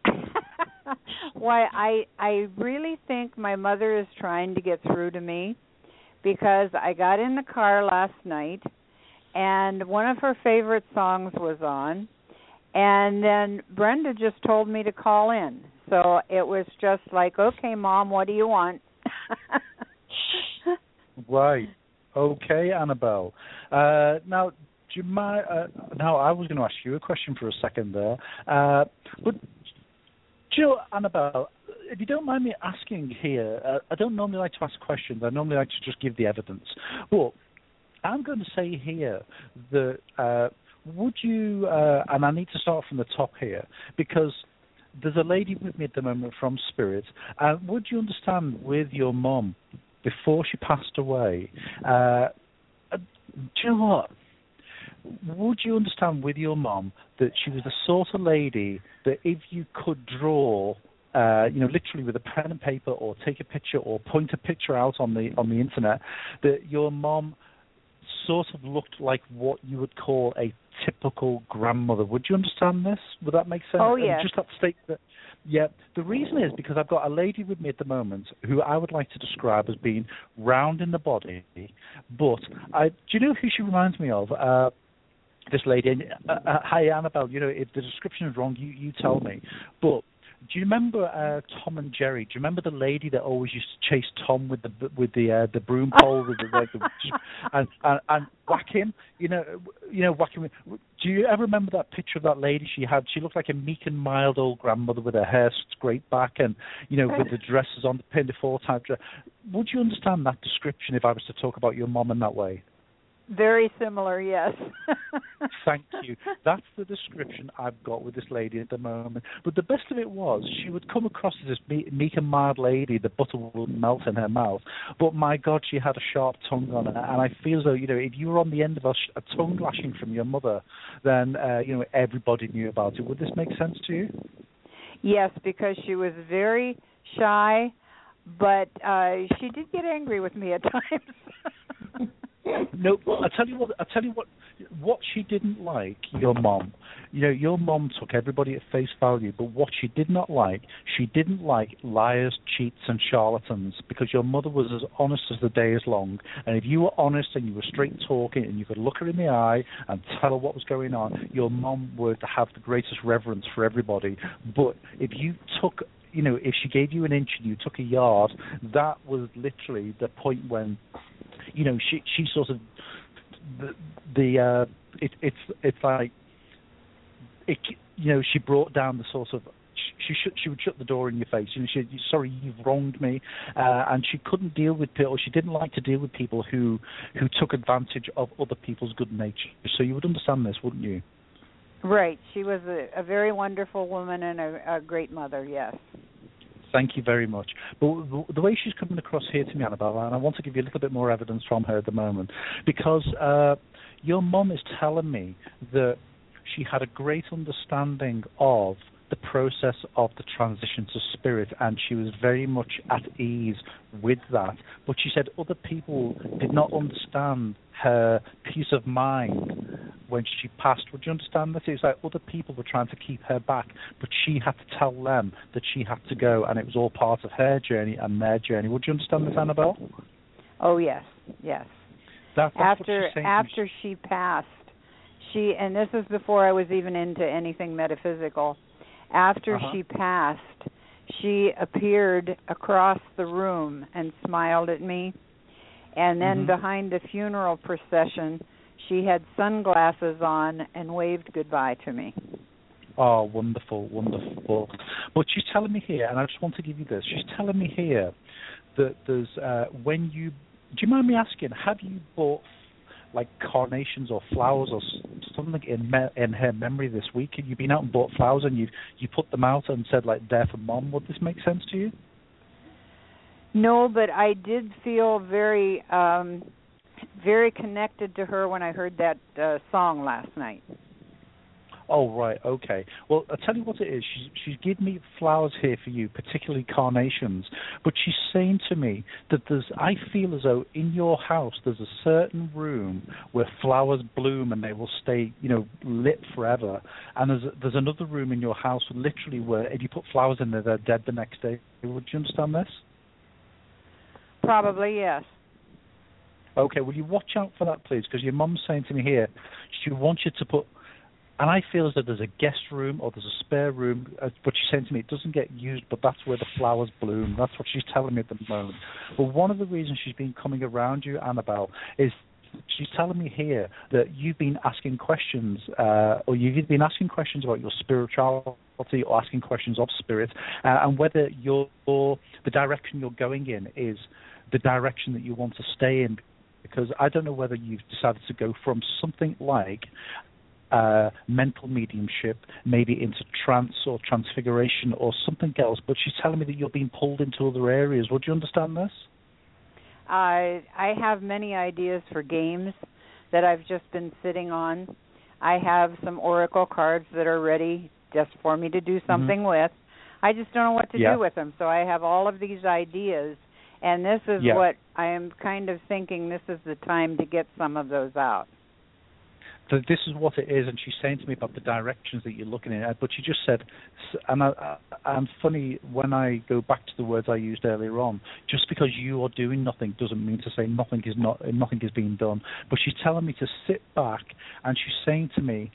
Speaker 7: Why, I really think my mother is trying to get through to me, because I got in the car last night, and one of her favorite songs was on, and then Brenda just told me to call in. So it was just like, okay, Mom, what do you want?
Speaker 4: Right. Okay, Annabelle. Now, do you mind? Now, I was going to ask you a question for a second there. But, do you know, Annabelle, if you don't mind me asking here, I don't normally like to ask questions. I normally like to just give the evidence. But I'm going to say here that would you, and I need to start from the top here, because there's a lady with me at the moment from Spirit, and would you understand with your mum, before she passed away, do you know what? Would you understand with your mum that she was the sort of lady that if you could draw, literally with a pen and paper, or take a picture, or point a picture out on the internet, that your mum sort of looked like what you would call a typical grandmother? Would you understand this? Would that make sense?
Speaker 7: Oh, yeah.
Speaker 4: Just that statement. Yeah. The reason is because I've got a lady with me at the moment who I would like to describe as being round in the body, but do you know who she reminds me of? This lady. Hi, Annabelle. You know, if the description is wrong, you tell me. But do you remember Tom and Jerry? Do you remember the lady that always used to chase Tom with the broom pole and whack him? You know, whack him. Do you ever remember that picture of that lady she had? She looked like a meek and mild old grandmother with her hair straight back, and with the dresses on, the pinafore type dress. Would you understand that description if I was to talk about your mom in that way?
Speaker 7: Very similar, yes.
Speaker 4: Thank you. That's the description I've got with this lady at the moment. But the best of it was, she would come across as this meek and mild lady, the butter wouldn't melt in her mouth. But my God, she had a sharp tongue on her. And I feel as though, if you were on the end of a tongue lashing from your mother, then, everybody knew about it. Would this make sense to you?
Speaker 7: Yes, because she was very shy, but she did get angry with me at times.
Speaker 4: No, I tell you what she didn't like, your mom. Your mom took everybody at face value, but what she did not like liars, cheats, and charlatans, because your mother was as honest as the day is long. And if you were honest and you were straight talking and you could look her in the eye and tell her what was going on, your mom would have the greatest reverence for everybody. But if you took if she gave you an inch and you took a yard, that was literally the point when, she sort of it's like she brought down the sort of she would shut the door in your face. Sorry, you've wronged me, and she couldn't deal with people. She didn't like to deal with people who took advantage of other people's good nature. So you would understand this, wouldn't you?
Speaker 7: Right. She was a very wonderful woman and a great mother, yes.
Speaker 4: Thank you very much. But the way she's coming across here to me, Annabelle, and I want to give you a little bit more evidence from her at the moment, because your mum is telling me that she had a great understanding of the process of the transition to spirit, and she was very much at ease with that. But she said other people did not understand her peace of mind when she passed. Would you understand that? It was like other people were trying to keep her back, but she had to tell them that she had to go, and it was all part of her journey and their journey. Would you understand this, Annabelle?
Speaker 7: Oh, yes.
Speaker 4: That's
Speaker 7: after she passed, and this is before I was even into anything metaphysical, after she passed, she appeared across the room and smiled at me. And then behind the funeral procession, she had sunglasses on and waved goodbye to me.
Speaker 4: Oh, wonderful, wonderful. But she's telling me here, and I just want to give you this, she's telling me here that there's, do you mind me asking, have you bought like carnations or flowers or something in her memory this week? Have you been out and bought flowers and you put them out and said, like, they're for Mom? Would this make sense to you?
Speaker 7: No, but I did feel very, very connected to her when I heard that song last night.
Speaker 4: Oh, right, okay. Well, I'll tell you what it is. She's given me flowers here for you, particularly carnations, but she's saying to me that I feel as though in your house there's a certain room where flowers bloom and they will stay, lit forever, and there's another room in your house literally where if you put flowers in there, they're dead the next day. Would you understand this?
Speaker 7: Probably, yes.
Speaker 4: Okay, will you watch out for that, please? Because your mum's saying to me here, she wants you to put... And I feel as though there's a guest room or there's a spare room, but she's saying to me it doesn't get used, but that's where the flowers bloom. That's what she's telling me at the moment. But one of the reasons she's been coming around you, Annabelle, is she's telling me here that you've been asking questions, or you've been asking questions about your spirituality or asking questions of spirit, and whether the direction you're going in is the direction that you want to stay in. Because I don't know whether you've decided to go from something like mental mediumship, maybe into trance or transfiguration or something else, but she's telling me that you're being pulled into other areas. Would you understand this?
Speaker 7: I have many ideas for games that I've just been sitting on. I have some oracle cards that are ready just for me to do something with. I just don't know what to do with them, so I have all of these ideas, and this is what I am kind of thinking this is the time to get some of those out.
Speaker 4: So this is what it is, and she's saying to me about the directions that you're looking at. But she just said, and I'm funny when I go back to the words I used earlier on. Just because you are doing nothing doesn't mean to say nothing is being done. But she's telling me to sit back, and she's saying to me,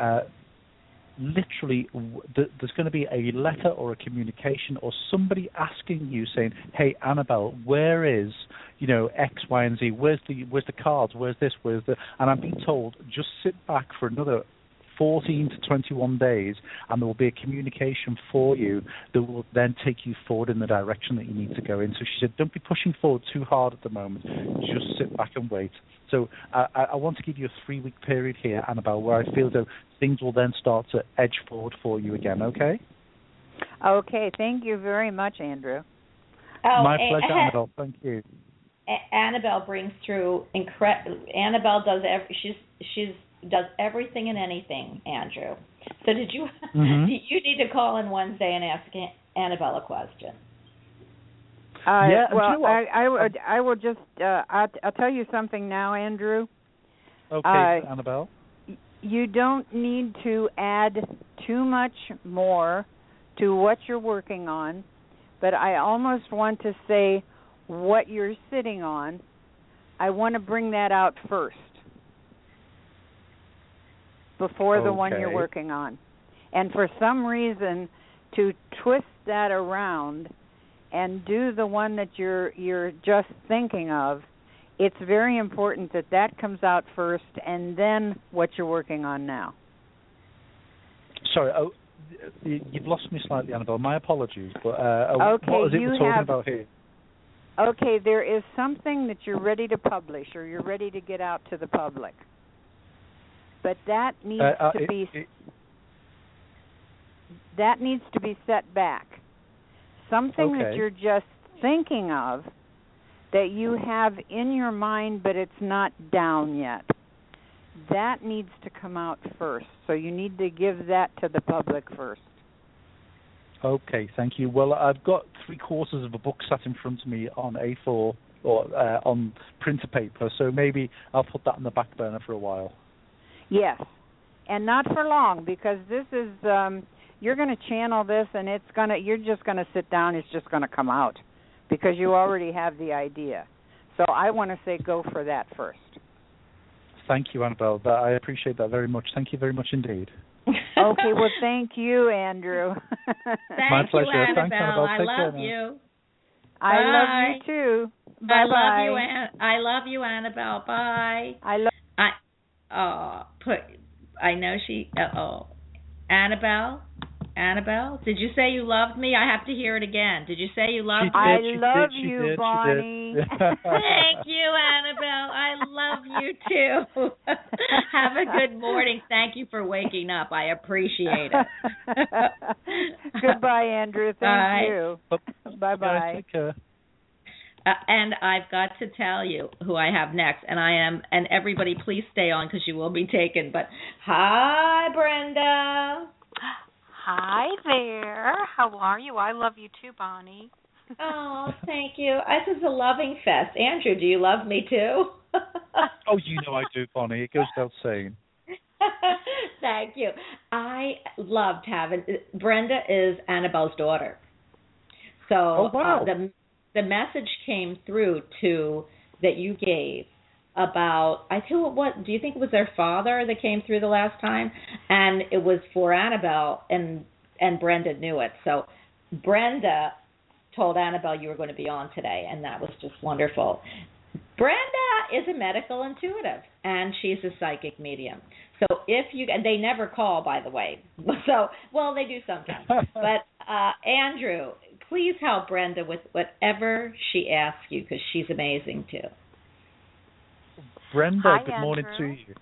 Speaker 4: literally, there's going to be a letter or a communication or somebody asking you, saying, "Hey, Annabelle, where is X, Y, and Z? Where's the cards? Where's this? Where's the?" And I'm being told, just sit back for another 14 to 21 days, and there will be a communication for you that will then take you forward in the direction that you need to go in. So she said, don't be pushing forward too hard at the moment. Just sit back and wait. So I want to give you a 3-week period here, Annabelle, where I feel that things will then start to edge forward for you again, okay?
Speaker 7: Okay, thank you very much, Andrew.
Speaker 4: My pleasure, Annabelle. Thank you.
Speaker 3: Annabelle brings through Annabelle does she's does everything and anything, Andrew. So did you you need to call in Wednesday and ask Annabelle a question?
Speaker 7: Well, I will just I'll tell you something now, Andrew.
Speaker 4: Okay, Annabelle.
Speaker 7: You don't need to add too much more to what you're working on, but I almost want to say what you're sitting on. I want to bring that out first before the one you're working on. And for some reason, to twist that around and do the one that you're just thinking of, it's very important that comes out first and then what you're working on now.
Speaker 4: Sorry, you've lost me slightly, Annabelle. My apologies. But what is it we're talking about here?
Speaker 7: Okay, there is something that you're ready to publish or you're ready to get out to the public. But that needs to be set back. Something that you're just thinking of that you have in your mind, but it's not down yet. That needs to come out first. So you need to give that to the public first.
Speaker 4: Okay, thank you. Well, I've got 3/4 of a book sat in front of me on A4 or on printer paper, so maybe I'll put that on the back burner for a while. Yes,
Speaker 7: and not for long, because this is you're going to channel this, and you're just going to sit down. It's just going to come out because you already have the idea. So I want to say go for that first.
Speaker 4: Thank you, Annabelle. I appreciate that very much. Thank you very much indeed.
Speaker 7: Okay, well, thank you, Andrew.
Speaker 4: My pleasure.
Speaker 3: You, Annabelle.
Speaker 4: Thanks, Annabelle.
Speaker 3: I love you.
Speaker 7: I love you too. Bye.
Speaker 3: I love you, Annabelle. Bye. Annabelle, did you say you loved me? I have to hear it again. Did you say you loved me?
Speaker 7: I love you, Bonnie.
Speaker 3: Thank you, Annabelle. I love you too. Have a good morning. Thank you for waking up. I appreciate it.
Speaker 7: Goodbye, Andrew. Thank you. Bye-bye.
Speaker 4: Take care.
Speaker 3: And I've got to tell you who I have next, and everybody please stay on because you will be taken. But hi, Brenda.
Speaker 8: Hi there. How are you? I love you too, Bonnie.
Speaker 3: Oh, thank you. This is a loving fest. Andrew, do you love me too?
Speaker 4: Oh, you know I do, Bonnie. It goes without saying.
Speaker 3: Thank you. I loved having Brenda is Annabelle's daughter. So
Speaker 4: oh, wow.
Speaker 3: The message came through that you gave about, do you think it was their father that came through the last time? And it was for Annabelle, and Brenda knew it. So Brenda told Annabelle you were going to be on today, and that was just wonderful. Brenda is a medical intuitive, and she's a psychic medium. So and they never call, by the way. So, well, they do sometimes. But Andrew, please help Brenda with whatever she asks you, because she's amazing too.
Speaker 4: Brenda,
Speaker 8: hi,
Speaker 4: good
Speaker 8: Andrew.
Speaker 4: morning to you.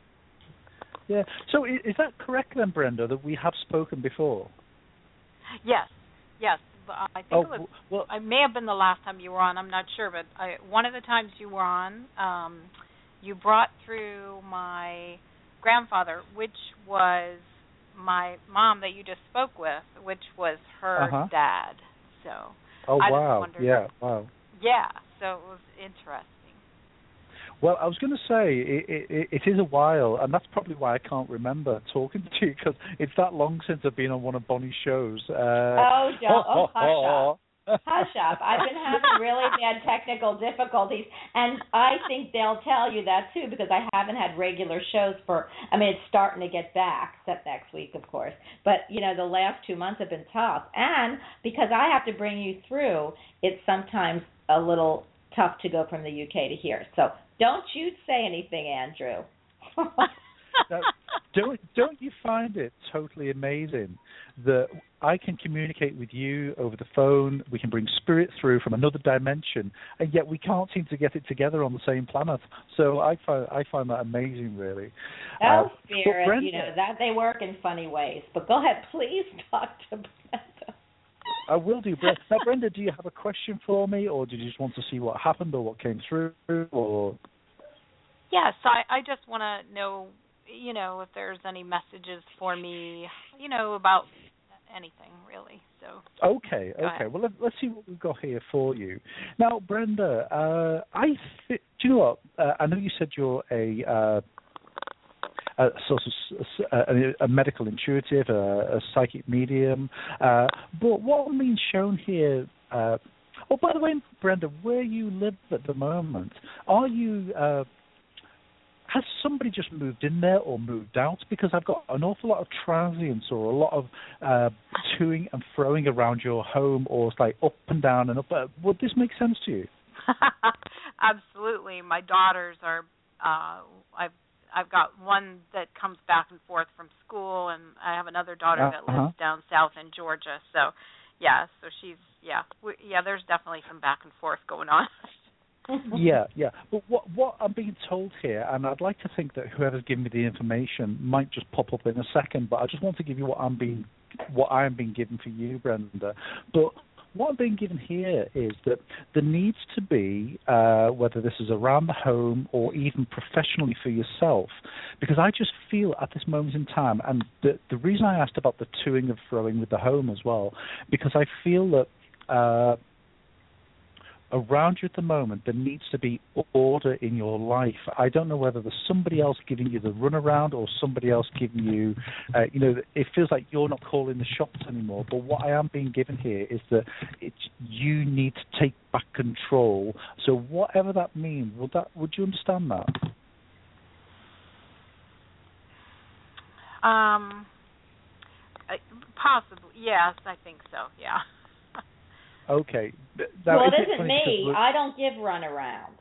Speaker 4: Yeah. So is that correct then, Brenda, that we have spoken before?
Speaker 8: Yes. I think it may have been the last time you were on. I'm not sure, but one of the times you were on, you brought through my grandfather, which was my mom that you just spoke with, which was her dad. So.
Speaker 4: Oh,
Speaker 8: I
Speaker 4: wow.
Speaker 8: just wondered,
Speaker 4: yeah, wow.
Speaker 8: Yeah, so it was interesting.
Speaker 4: Well, I was going to say, it is a while, and that's probably why I can't remember talking to you, because it's that long since I've been on one of Bonnie's shows.
Speaker 3: Hush up. Hush up. I've been having really bad technical difficulties, and I think they'll tell you that, too, because I haven't had regular shows it's starting to get back, except next week, of course. But, the last 2 months have been tough, and because I have to bring you through, it's sometimes a little tough to go from the UK to here. So don't you say anything, Andrew.
Speaker 4: Now, don't you find it totally amazing that I can communicate with you over the phone, we can bring spirit through from another dimension, and yet we can't seem to get it together on the same planet? So I find that amazing, really.
Speaker 3: Oh, spirit, Brenda, that they work in funny ways. But go ahead, please talk to Brenda.
Speaker 4: I will do. Now, Brenda, do you have a question for me, or did you just want to see what happened or what came through? Or
Speaker 8: Yes, I just want to know, if there's any messages for me, about anything, really. So.
Speaker 4: Okay. Well, let's see what we've got here for you. Now, Brenda, do you know what? I know you said you're a medical intuitive, a psychic medium. But what I'm being shown here, by the way, Brenda, where you live at the moment, are you, has somebody just moved in there or moved out? Because I've got an awful lot of transients or a lot of toing and froing around your home, or it's like up and down and up. Would this make sense to you?
Speaker 8: Absolutely. My daughters are, I've got one that comes back and forth from school, and I have another daughter that lives down south in Georgia. So, so she's, there's definitely some back and forth going on.
Speaker 4: Yeah. But what I'm being told here, and I'd like to think that whoever's giving me the information might just pop up in a second, but I just want to give you what I'm being given for you, Brenda. But what I'm being given here is that there needs to be, whether this is around the home or even professionally for yourself, because I just feel at this moment in time, and the reason I asked about the toing and froing with the home as well, because I feel that around you at the moment, there needs to be order in your life. I don't know whether there's somebody else giving you the runaround or somebody else giving you, it feels like you're not calling the shots anymore. But what I am being given here is that you need to take back control. So whatever that means, would you understand that?
Speaker 8: Possibly, yes, I think so. Yeah.
Speaker 4: Okay.
Speaker 3: Well, it isn't me. I don't give runaround.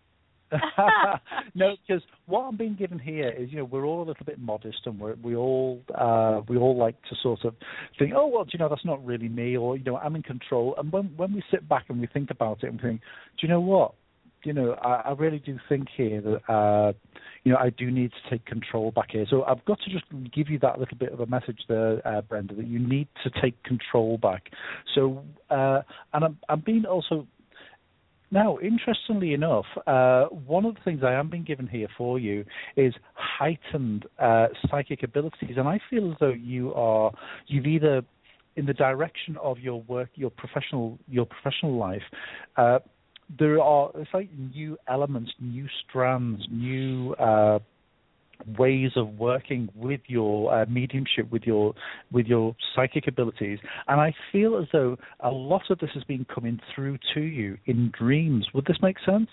Speaker 4: No, because what I'm being given here is, we're all a little bit modest, and we all like to sort of think, oh well, that's not really me, or I'm in control. And when we sit back and we think about it and think, do you know what? I really do think here that I do need to take control back here. So I've got to just give you that little bit of a message there, Brenda, that you need to take control back. So and I'm being also. Now, interestingly enough, one of the things I am being given here for you is heightened psychic abilities, and I feel as though you've either in the direction of your work, your professional life. It's like new elements, new strands, new ways of working with your mediumship, with your psychic abilities, and I feel as though a lot of this has been coming through to you in dreams. Would this make sense?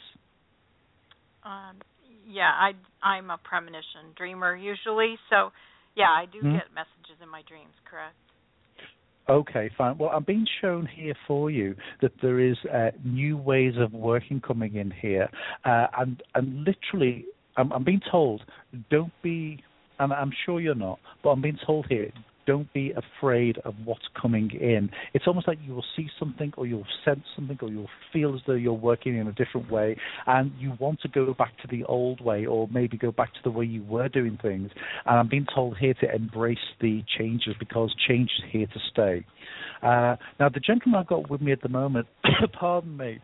Speaker 8: Yeah, I'm a premonition dreamer usually, so yeah, I do get messages in my dreams. Correct.
Speaker 4: Okay, fine. Well, I'm being shown here for you that there is new ways of working coming in here, and literally. I'm being told, don't be, and I'm sure you're not, but I'm being told here, don't be afraid of what's coming in. It's almost like you will see something, or you'll sense something, or you'll feel as though you're working in a different way, and you want to go back to the old way, or maybe go back to the way you were doing things. And I'm being told here to embrace the changes, because change is here to stay. Now, the gentleman I've got with me at the moment, pardon me,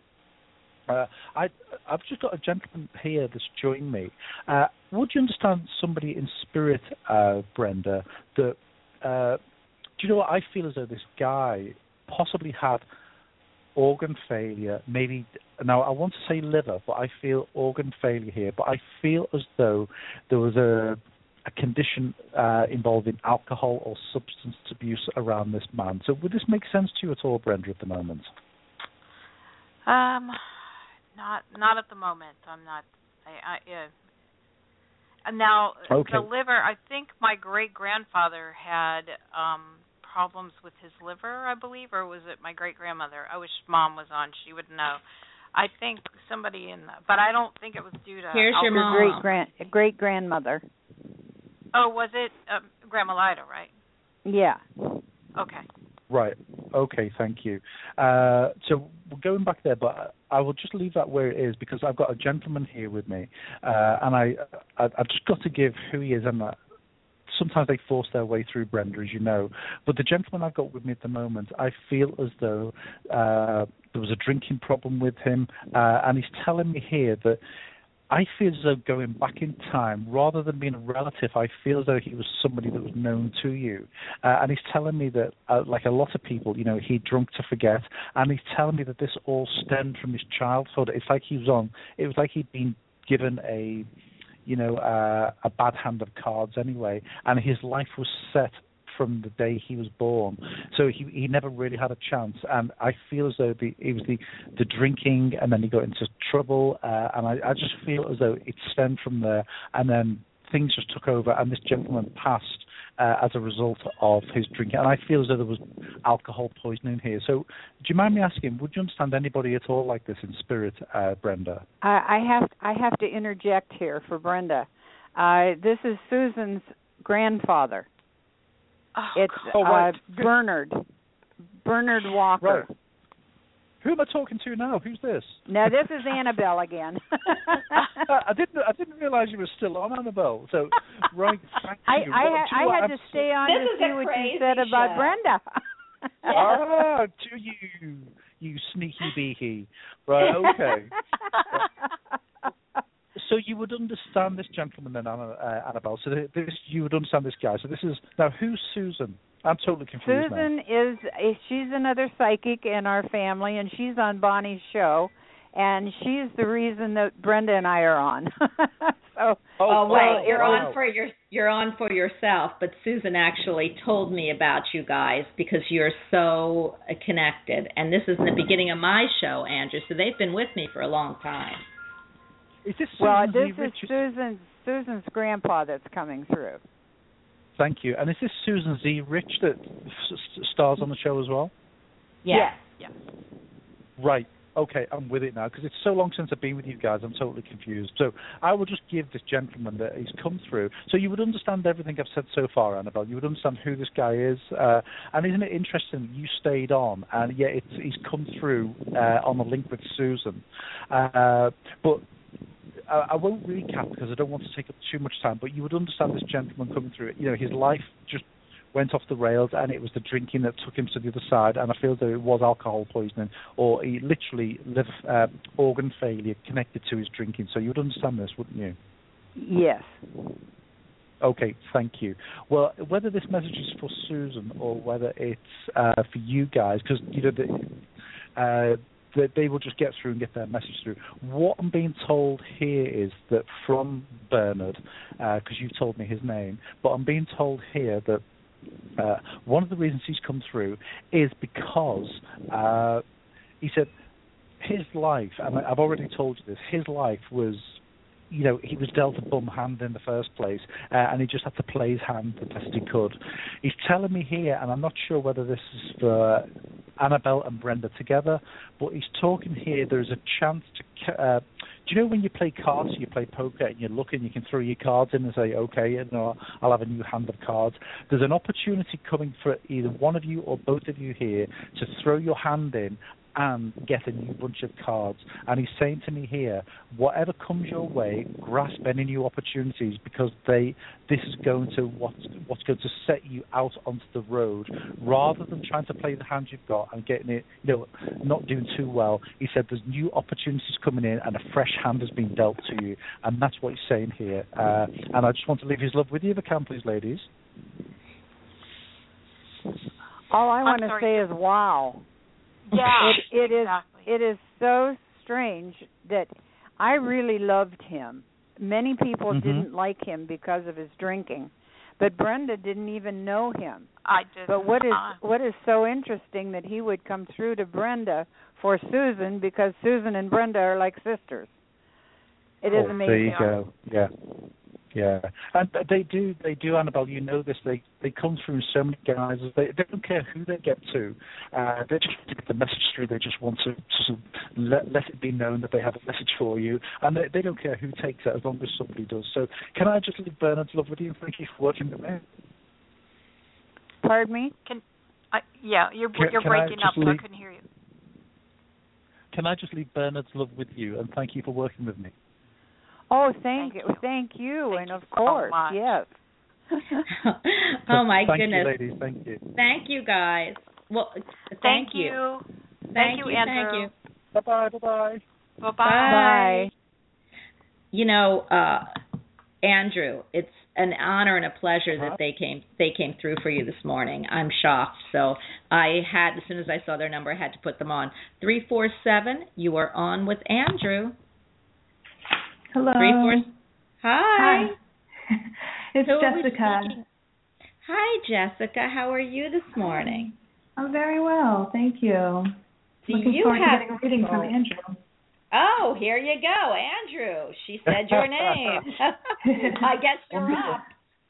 Speaker 4: I've just got a gentleman here that's joined me. Would you understand somebody in spirit, Brenda, that, do you know what, I feel as though this guy possibly had organ failure, maybe, now I want to say liver, but I feel organ failure here, but I feel as though there was a condition involving alcohol or substance abuse around this man. So would this make sense to you at all, Brenda, at the moment?
Speaker 8: Not at the moment. I'm not. And now
Speaker 4: okay.
Speaker 8: The liver. I think my great grandfather had problems with his liver, I believe, or was it my great grandmother? I wish Mom was on; she would know. I think somebody but I don't think it was due to.
Speaker 3: Here's your mom.
Speaker 7: Great grandmother.
Speaker 8: Oh, was it Grandma Lida, right?
Speaker 7: Yeah.
Speaker 8: Okay.
Speaker 4: Right. Okay, thank you. So we're going back there, but I will just leave that where it is, because I've got a gentleman here with me, and I've just got to give who he is, and sometimes they force their way through, Brenda, as you know. But the gentleman I've got with me at the moment, I feel as though there was a drinking problem with him, and he's telling me here that I feel as though going back in time, rather than being a relative, I feel as though he was somebody that was known to you. And he's telling me that, like a lot of people, he drunk to forget. And he's telling me that this all stemmed from his childhood. It was like he'd been given a bad hand of cards anyway. And his life was set from the day he was born, so he never really had a chance. And I feel as though it was the drinking, and then he got into trouble, and I just feel as though it stemmed from there, and then things just took over, and this gentleman passed as a result of his drinking. And I feel as though there was alcohol poisoning here. So do you mind me asking, would you understand anybody at all like this in spirit, Brenda?
Speaker 7: I have to interject here for Brenda. This is Susan's grandfather. It's
Speaker 4: right.
Speaker 7: Bernard Walker.
Speaker 4: Right. Who am I talking to now? Who's this?
Speaker 7: No, this is Annabelle again.
Speaker 4: I didn't realize you were still on, Annabelle. So, right. Thank you.
Speaker 7: I had to stay on to see what you said about Brenda.
Speaker 4: To you sneaky beaky. Right. Okay. So you would understand this gentleman then, Annabelle. So you would understand this guy. So this is now, who's Susan? I'm totally confused.
Speaker 7: Susan she's another psychic in our family, and she's on Bonnie's show, and she's the reason that Brenda and I are on.
Speaker 3: You're on for yourself, but Susan actually told me about you guys because you're so connected, and this is the beginning of my show, Andrew. So they've been with me for a long time.
Speaker 4: Is this
Speaker 7: this is Susan's grandpa that's coming through.
Speaker 4: Thank you. And is this Susan Z. Rich that stars on the show as well?
Speaker 3: Yes.
Speaker 8: Yes.
Speaker 4: Right. Okay, I'm with it now, because it's so long since I've been with you guys, I'm totally confused. So I will just give this gentleman that he's come through, so you would understand everything I've said so far, Annabelle. You would understand who this guy is. And isn't it interesting you stayed on, and yet he's come through on the link with Susan. But I won't recap because I don't want to take up too much time, but you would understand this gentleman coming through. You know, his life just went off the rails, and it was the drinking that took him to the other side, and I feel that it was alcohol poisoning, or he literally organ failure connected to his drinking. So you would understand this, wouldn't you?
Speaker 7: Yes.
Speaker 4: Okay, thank you. Well, whether this message is for Susan or whether it's for you guys, because you know they will just get through and get their message through. What I'm being told here is that from Bernard, because you told me his name, but I'm being told here that one of the reasons he's come through is because he said his life, and I've already told you this, his life was, you know, he was dealt a bum hand in the first place, and he just had to play his hand the best he could. He's telling me here, and I'm not sure whether this is for Annabelle and Brenda together, but he's talking here, there's a chance to... do you know when you play cards, you play poker, and you look and you can throw your cards in and say, okay, you know, I'll have a new hand of cards. There's an opportunity coming for either one of you or both of you here to throw your hand in and get a new bunch of cards. And he's saying to me here, whatever comes your way, grasp any new opportunities, because this is going to what's going to set you out onto the road, rather than trying to play the hand you've got and getting it, you know, not doing too well. He said there's new opportunities coming in and a fresh hand has been dealt to you, and that's what he's saying here. And I just want to leave his love with you, if I can, please, ladies.
Speaker 7: All I want to say is wow.
Speaker 8: Yeah,
Speaker 7: exactly. It is so strange that I really loved him. Many people didn't like him because of his drinking, but Brenda didn't even know him.
Speaker 8: I didn't.
Speaker 7: But what is so interesting that he would come through to Brenda for Susan, because Susan and Brenda are like sisters. It is amazing.
Speaker 4: There you go. Yeah. Yeah, and they do, Annabelle. You know this. They come through so many guises. They don't care who they get to. They just want to get the message through. They just want to let it be known that they have a message for you, and they don't care who takes it as long as somebody does. So, can I just leave Bernard's love with you? Thank you for working with me.
Speaker 7: Pardon me?
Speaker 8: You're breaking up, so I couldn't hear you.
Speaker 4: Can I just leave Bernard's love with you, and thank you for working with me?
Speaker 7: Oh, thank you. Thank you, and of course, yes.
Speaker 3: Oh, my
Speaker 4: thank
Speaker 3: goodness.
Speaker 4: Thank you, ladies. Thank you.
Speaker 3: Thank you, guys. Well,
Speaker 8: thank you. Thank you, Andrew.
Speaker 3: Thank you.
Speaker 4: Bye-bye. Bye-bye.
Speaker 8: Bye-bye.
Speaker 7: Bye.
Speaker 3: You know, Andrew, it's an honor and a pleasure that they came through for you this morning. I'm shocked. So I had, as soon as I saw their number, I had to put them on. 347, you are on with Andrew.
Speaker 9: Hello.
Speaker 3: 347. Hi.
Speaker 9: It's Jessica.
Speaker 3: Hi, Jessica. How are you this morning?
Speaker 9: I'm very well, thank you. Looking forward to getting a reading from Andrew.
Speaker 3: Oh, here you go, Andrew. She said your name. I guess you're up.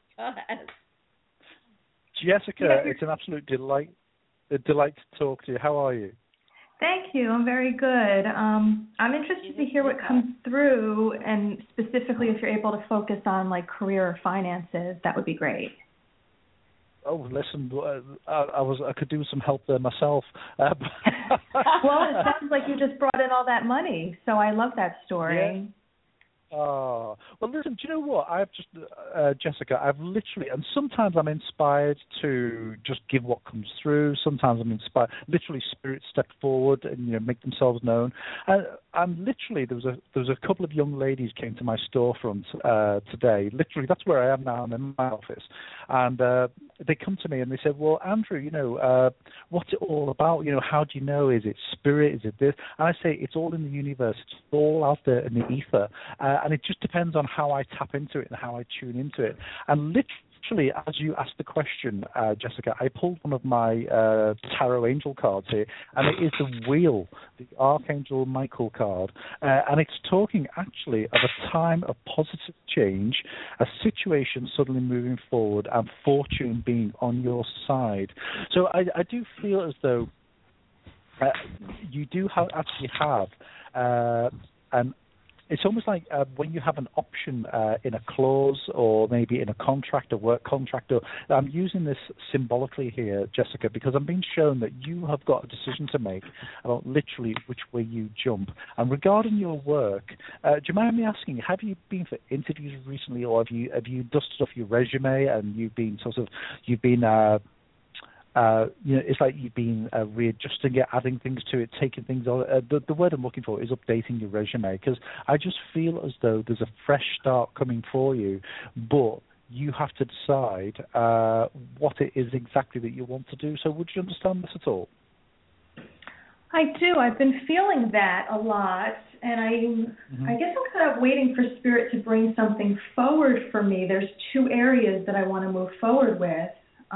Speaker 4: Jessica, it's an absolute delight to talk to you. How are you?
Speaker 9: Thank you. I'm very good. I'm interested to hear what comes through, and specifically if you're able to focus on like career or finances, that would be great.
Speaker 4: Oh, listen, I could do with some help there myself.
Speaker 9: Well, it sounds like you just brought in all that money, so I love that story.
Speaker 4: Yeah. Oh, well, listen, do you know what? Jessica, I've literally, and sometimes I'm inspired to just give what comes through. Sometimes I'm inspired, literally spirits step forward and, you know, make themselves known. And literally, there was a couple of young ladies came to my storefront today. Literally, that's where I am now. I'm in my office. And they come to me and they said, well, Andrew, you know, what's it all about? You know, how do you know? Is it spirit? Is it this? And I say, it's all in the universe. It's all out there in the ether. And it just depends on how I tap into it and how I tune into it. And literally, literally, as you asked the question, Jessica, I pulled one of my Tarot Angel cards here, and it is the Wheel, the Archangel Michael card, and it's talking actually of a time of positive change, a situation suddenly moving forward, and fortune being on your side. So I do feel as though you do actually have an. It's almost like when you have an option in a clause or maybe in a contract, a work contract. I'm using this symbolically here, Jessica, because I'm being shown that you have got a decision to make about literally which way you jump. And regarding your work, do you mind me asking, have you been for interviews recently, or have you dusted off your resume and you've been it's like you've been readjusting it, adding things to it, taking things on. The word I'm looking for is updating your resume, because I just feel as though there's a fresh start coming for you, but you have to decide what it is exactly that you want to do. So would you understand this at all?
Speaker 9: I do. I've been feeling that a lot, and I guess I'm kind of waiting for Spirit to bring something forward for me. There's two areas that I want to move forward with.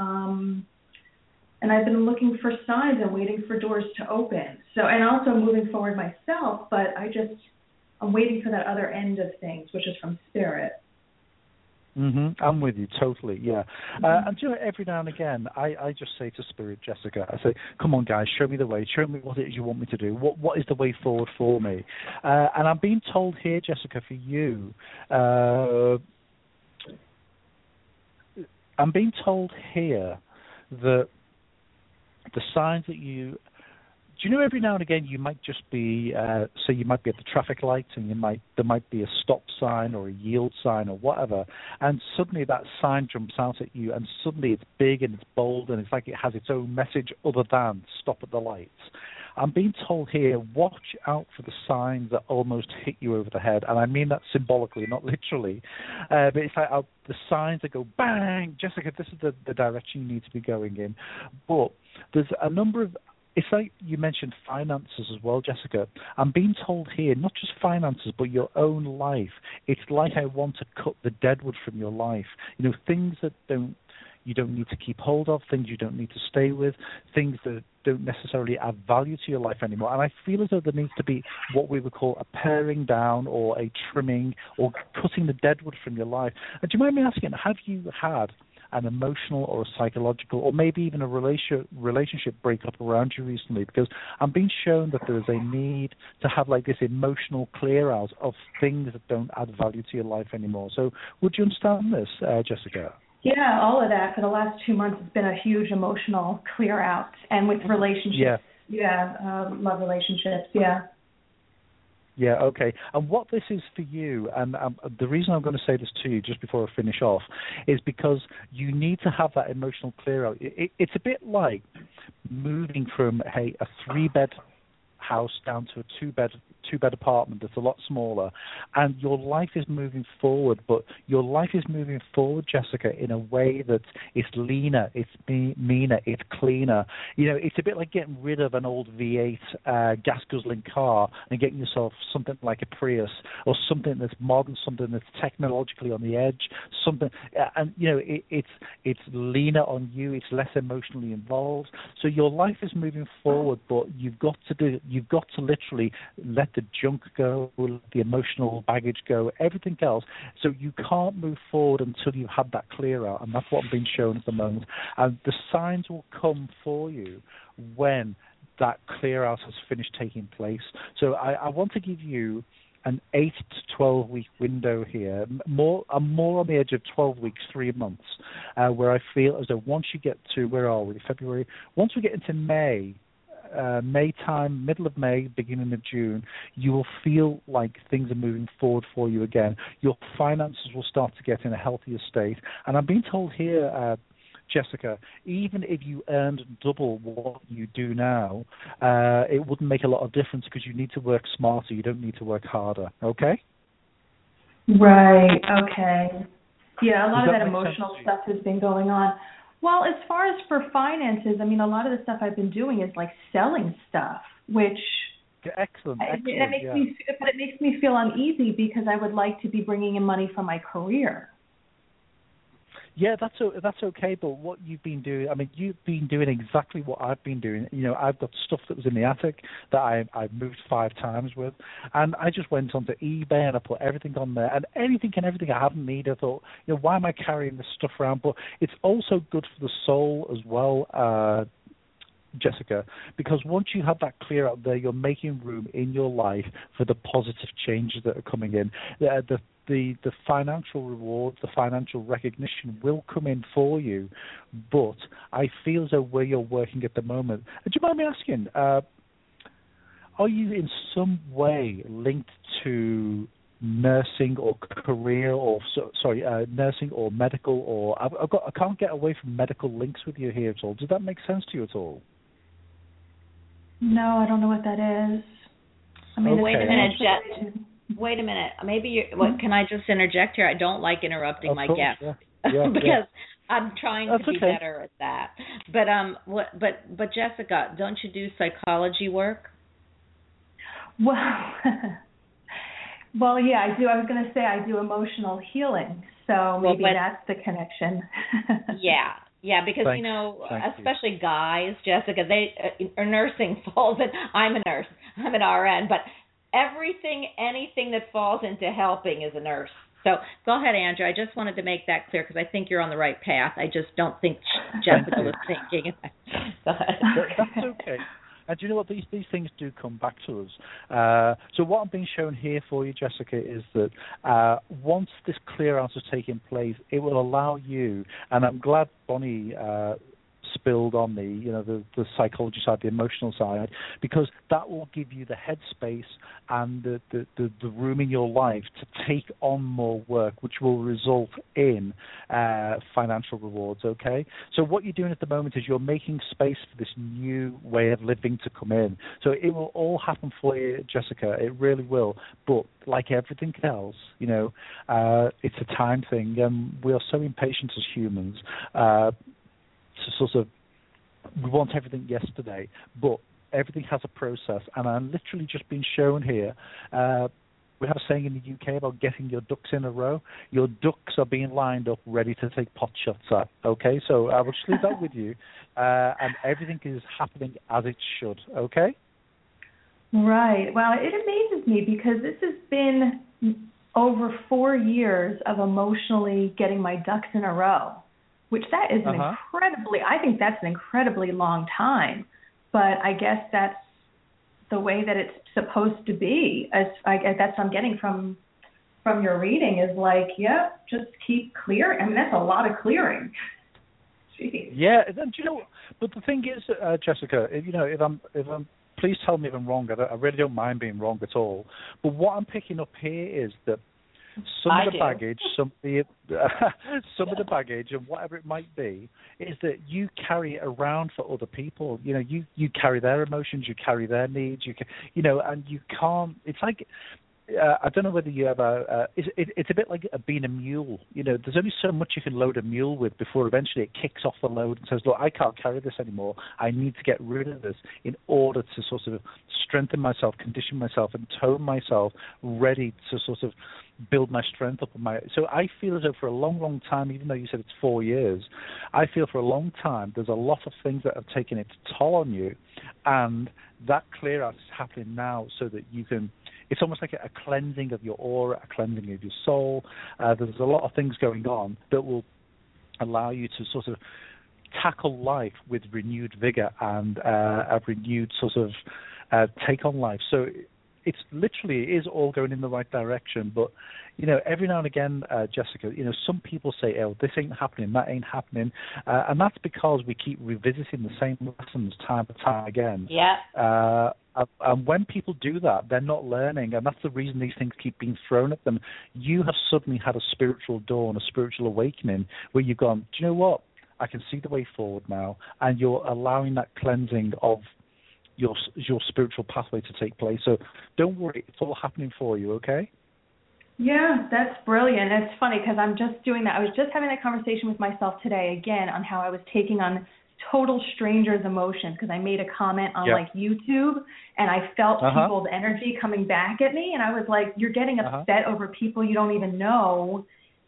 Speaker 9: And I've been looking for signs and waiting for doors to open. So, and also moving forward myself, but I'm waiting for that other end of things, which is from Spirit.
Speaker 4: I'm with you totally, yeah. And you know, every now and again, I just say to Spirit, Jessica, I say, come on, guys, show me the way. Show me what it is you want me to do. What is the way forward for me? And I'm being told here, Jessica, for you, I'm being told here that the signs that do you know, every now and again you might just be, so you might be at the traffic lights and there might be a stop sign or a yield sign or whatever, and suddenly that sign jumps out at you, and suddenly it's big and it's bold and it's like it has its own message other than stop at the lights. I'm being told here, watch out for the signs that almost hit you over the head, and I mean that symbolically, not literally. But it's like the signs that go bang, Jessica, this is the direction you need to be going in. But there's a number of, it's like you mentioned finances as well, Jessica. I'm being told here, not just finances, but your own life. It's like I want to cut the deadwood from your life. You know, things that you don't need to keep hold of, things you don't need to stay with, things that don't necessarily add value to your life anymore. And I feel as though there needs to be what we would call a paring down or a trimming or cutting the deadwood from your life. And do you mind me asking, have you had an emotional or a psychological or maybe even a relationship breakup around you recently? Because I'm being shown that there is a need to have like this emotional clear out of things that don't add value to your life anymore. So would you understand this, Jessica?
Speaker 9: Yeah, all of that. For the last 2 months, it's been a huge emotional clear out. And with relationships, love relationships,
Speaker 4: Yeah, okay. And what this is for you, and the reason I'm going to say this to you just before I finish off, is because you need to have that emotional clear out. It's a bit like moving from, a 3-bed house down to a two-bed apartment that's a lot smaller, and your life is moving forward, but your life is moving forward, Jessica, in a way that it's leaner, it's meaner, it's cleaner. You know, it's a bit like getting rid of an old V8 gas-guzzling car and getting yourself something like a Prius or something that's modern, something that's technologically on the edge, something, and you know, it's leaner on you, it's less emotionally involved. So your life is moving forward, but you've got to literally let the junk go, let the emotional baggage go, everything else. So you can't move forward until you've had that clear out, and that's what I'm being shown at the moment. And the signs will come for you when that clear out has finished taking place. So I want to give you an 8 to 12 week window here. I'm more on the edge of 12 weeks, 3 months, where I feel as though once you get to, where are we, February? Once we get into May time, middle of May, beginning of June, you will feel like things are moving forward for you again. Your finances will start to get in a healthier state. And I'm being told here, Jessica, even if you earned double what you do now, it wouldn't make a lot of difference because you need to work smarter. You don't need to work harder. Okay?
Speaker 9: Right. Okay. Yeah, a lot of that emotional stuff has been going on. Well, as far as for finances, I mean, a lot of the stuff I've been doing is like selling stuff, which
Speaker 4: excellent.
Speaker 9: It makes me feel uneasy because I would like to be bringing in money from my career.
Speaker 4: Yeah, that's okay. But what you've been doing, I mean, you've been doing exactly what I've been doing. You know, I've got stuff that was in the attic that I moved 5 times with, and I just went onto eBay and I put everything on there, and anything I haven't needed. I thought, you know, why am I carrying this stuff around? But it's also good for the soul as well, Jessica, because once you have that clear out there, you're making room in your life for the positive changes that are coming in. The financial rewards, the financial recognition will come in for you, but I feel as though where you're working at the moment, do you mind me asking, are you in some way linked to nursing or career or nursing or medical, or I can't get away from medical links with you here at all. Does that make sense to you at all?
Speaker 9: No, I don't know what that is. I mean,
Speaker 3: well, wait a minute, Jet. Wait a minute. Maybe can I just interject here? I don't like interrupting my guests because I'm trying to be better at that. But Jessica, don't you do psychology work?
Speaker 9: Well, yeah, I do. I was going to say I do emotional healing, so maybe that's the connection. Yeah, because especially guys, Jessica, nursing falls in. I'm a nurse. I'm an RN, but anything that falls into helping is a nurse. So go ahead, Andrew. I just wanted to make that clear because I think you're on the right path. I just don't think Jessica was thinking. Go ahead.
Speaker 4: That's okay. And do you know what? These things do come back to us. So what I'm being shown here for you, Jessica, is that once this clear out has taken place, it will allow you, and I'm glad Bonnie spilled on the psychology side, the emotional side, because that will give you the headspace and the room in your life to take on more work, which will result in financial rewards, okay? So what you're doing at the moment is you're making space for this new way of living to come in. So it will all happen for you, Jessica. It really will. But like everything else, it's a time thing. We are so impatient as humans. We want everything yesterday, but everything has a process, and I'm literally just being shown here. We have a saying in the UK about getting your ducks in a row. Your ducks are being lined up, ready to take pot shots at. Okay, so I will just leave that with you, and everything is happening as it should. Okay.
Speaker 9: Right. Well, it amazes me because this has been over 4 years of emotionally getting my ducks in a row. Which that is I think that's an incredibly long time, but I guess that's the way that it's supposed to be. As I guess that's what I'm getting from your reading is like, just keep clearing. I mean, that's a lot of clearing. Jeez.
Speaker 4: Yeah, and but the thing is, Jessica, if I'm please tell me if I'm wrong. I really don't mind being wrong at all. But what I'm picking up here is that some of the baggage, some of the baggage, and whatever it might be, is that you carry it around for other people. You carry their emotions, you carry their needs, and you can't. It's like I don't know whether you ever. It's a bit like being a mule. There's only so much you can load a mule with before eventually it kicks off the load and says, "Look, I can't carry this anymore. I need to get rid of this in order to sort of strengthen myself, condition myself, and tone myself, ready to sort of build my strength up." So I feel as though for a long, long time, even though you said it's 4 years, I feel for a long time there's a lot of things that have taken its toll on you, and that clear out is happening now so that you can. It's almost like a cleansing of your aura, a cleansing of your soul. There's a lot of things going on that will allow you to sort of tackle life with renewed vigor and a renewed sort of take on life. So it's literally, it is all going in the right direction. But, every now and again, Jessica, some people say, "Oh, this ain't happening, that ain't happening." And that's because we keep revisiting the same lessons time and time again.
Speaker 3: Yeah.
Speaker 4: And when people do that, they're not learning, and that's the reason these things keep being thrown at them. You have suddenly had a spiritual dawn, a spiritual awakening, where you've gone, "Do you know what? I can see the way forward now," and you're allowing that cleansing of your spiritual pathway to take place. So don't worry, it's all happening for you, okay?
Speaker 9: Yeah, that's brilliant. It's funny because I'm just doing that. I was just having that conversation with myself today again on how I was taking on total strangers' emotions because I made a comment on YouTube and I felt people's energy coming back at me, and I was like, "You're getting upset over people you don't even know,"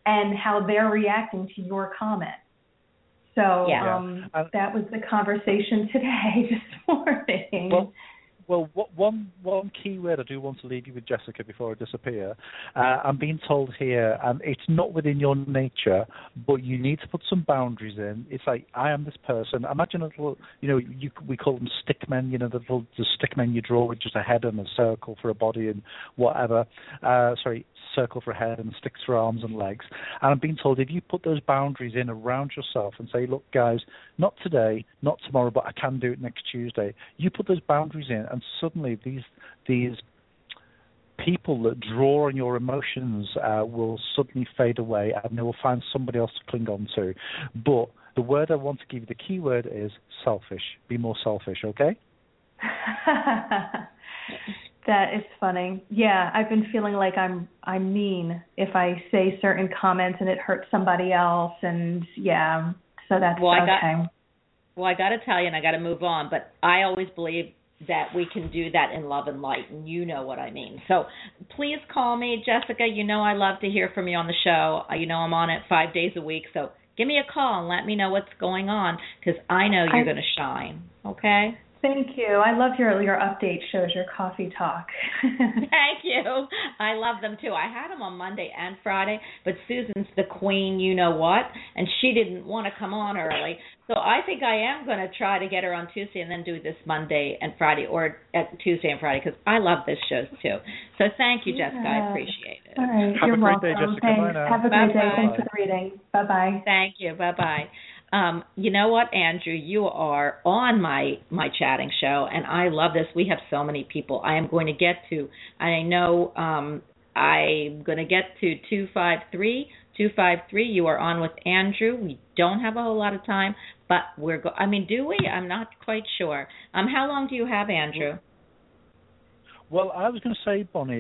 Speaker 9: and how they're reacting to your comment. So that was the conversation today, this morning.
Speaker 4: Well, one key word I do want to leave you with, Jessica, before I disappear. I'm being told here, and it's not within your nature, but you need to put some boundaries in. It's like, I am this person. Imagine a little, we call them stick men, the stick men you draw with just a head and a circle for a body and whatever. Circle for a head and sticks for arms and legs. And I'm being told if you put those boundaries in around yourself and say, look, guys, not today, not tomorrow, but I can do it next Tuesday. You put those boundaries in, and suddenly these people that draw on your emotions will suddenly fade away, and they will find somebody else to cling on to. But the word I want to give you, the key word is selfish. Be more selfish, okay?
Speaker 9: That is funny. Yeah, I've been feeling like I'm mean if I say certain comments and it hurts somebody else, and so that's okay.
Speaker 3: I got to tell you, and I got to move on, but I always believe that we can do that in love and light, and you know what I mean. So please call me, Jessica. I love to hear from you on the show. I'm on it 5 days a week, so give me a call and let me know what's going on, because I know you're going to shine, okay?
Speaker 9: Thank you. I love your update shows, your coffee talk.
Speaker 3: Thank you. I love them too. I had them on Monday and Friday, but Susan's the queen, and she didn't want to come on early. So I think I am going to try to get her on Tuesday and then do this Monday and Friday, or at Tuesday and Friday, because I love this show too. So thank you, Jessica. I appreciate it.
Speaker 9: All right.
Speaker 4: Have
Speaker 9: You're
Speaker 4: a great
Speaker 9: welcome.
Speaker 4: day, Jessica.
Speaker 9: Thanks.
Speaker 4: Bye now.
Speaker 9: Have a great day. Thanks for the reading. Bye-bye.
Speaker 3: Thank you. Bye-bye. You know what, Andrew? You are on my chatting show, and I love this. We have so many people I am going to get to. I know I'm going to get to 253. 253, you are on with Andrew. We don't have a whole lot of time, but do we? I'm not quite sure. How long do you have, Andrew?
Speaker 4: Well, I was going to say, Bonnie,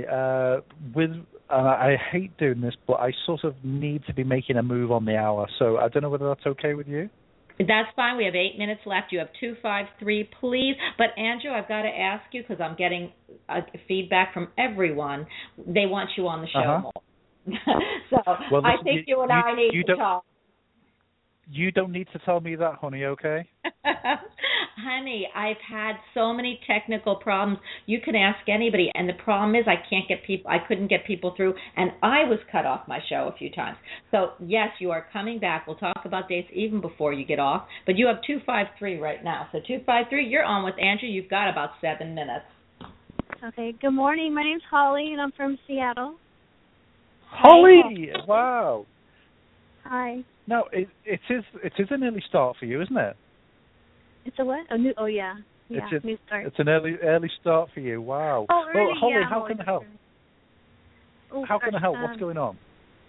Speaker 4: I hate doing this, but I sort of need to be making a move on the hour, so I don't know whether that's okay with you.
Speaker 3: That's fine. We have 8 minutes left. You have 253, please. But, Andrew, I've got to ask you, because I'm getting feedback from everyone. They want you on the show more. So well, listen, I think you and I need to talk.
Speaker 4: You don't need to tell me that, honey, okay?
Speaker 3: Honey, I've had so many technical problems. You can ask anybody, and the problem is I couldn't get people through, and I was cut off my show a few times. So, yes, you are coming back. We'll talk about dates even before you get off, but you have 253 right now. So 253, you're on with Andrew. You've got about 7 minutes.
Speaker 10: Okay, good morning. My name's Holly, and I'm from Seattle.
Speaker 4: Holly! Wow.
Speaker 10: Hi.
Speaker 4: No, it is an early start for you, isn't it?
Speaker 10: It's a what? New start.
Speaker 4: It's an early start for you. Wow.
Speaker 10: Oh, early,
Speaker 4: well, Holly,
Speaker 10: yeah,
Speaker 4: how can I help? How can I help? What's going on?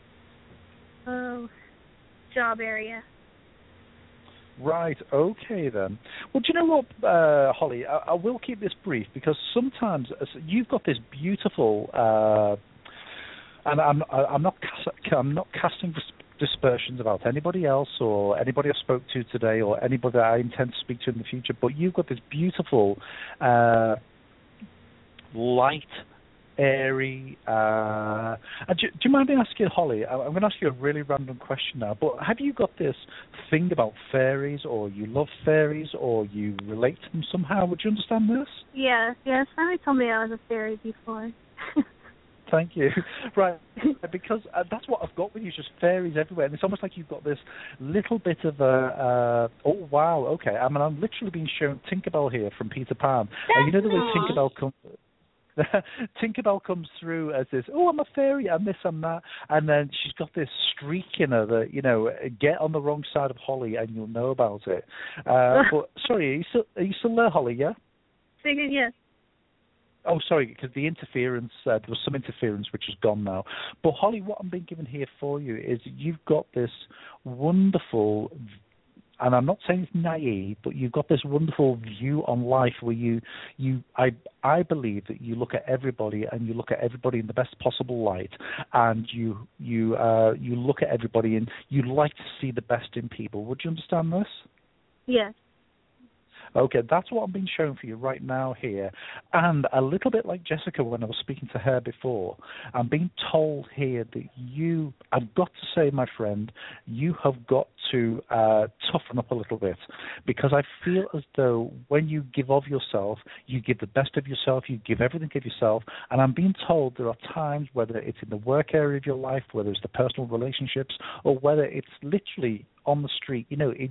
Speaker 10: Job area.
Speaker 4: Right, okay then. Well, do you know what, Holly? I will keep this brief, because sometimes you've got this beautiful, and I'm not casting dispersions about anybody else or anybody I spoke to today or anybody that I intend to speak to in the future, but you've got this beautiful, light, airy. Do you mind me asking, Holly? I'm going to ask you a really random question now, but have you got this thing about fairies, or you love fairies, or you relate to them somehow? Would you understand this?
Speaker 10: Yeah, somebody told me I was a fairy before.
Speaker 4: Thank you. Right, because that's what I've got with you, just fairies everywhere, and it's almost like you've got this little bit of a, oh, wow, okay. I mean, I'm literally being shown Tinkerbell here from Peter Pan. And you know the way Tinkerbell comes through as this, oh, I'm a fairy, I'm this, I'm that, and then she's got this streak in her that, get on the wrong side of Holly and you'll know about it. But, sorry, are you still there, Holly, yeah?
Speaker 10: Say again, yes.
Speaker 4: Oh, sorry, because the interference, there was some interference which is gone now. But, Holly, what I'm being given here for you is you've got this wonderful, and I'm not saying it's naive, but you've got this wonderful view on life where I believe that you look at everybody and you look at everybody in the best possible light, and you look at everybody and you like to see the best in people. Would you understand this?
Speaker 10: Yes.
Speaker 4: Okay, that's what I'm being shown for you right now here. And a little bit like Jessica when I was speaking to her before, I'm being told here that I've got to say, my friend, you have got to toughen up a little bit, because I feel as though when you give of yourself, you give the best of yourself, you give everything of yourself, and I'm being told there are times, whether it's in the work area of your life, whether it's the personal relationships, or whether it's literally on the street, if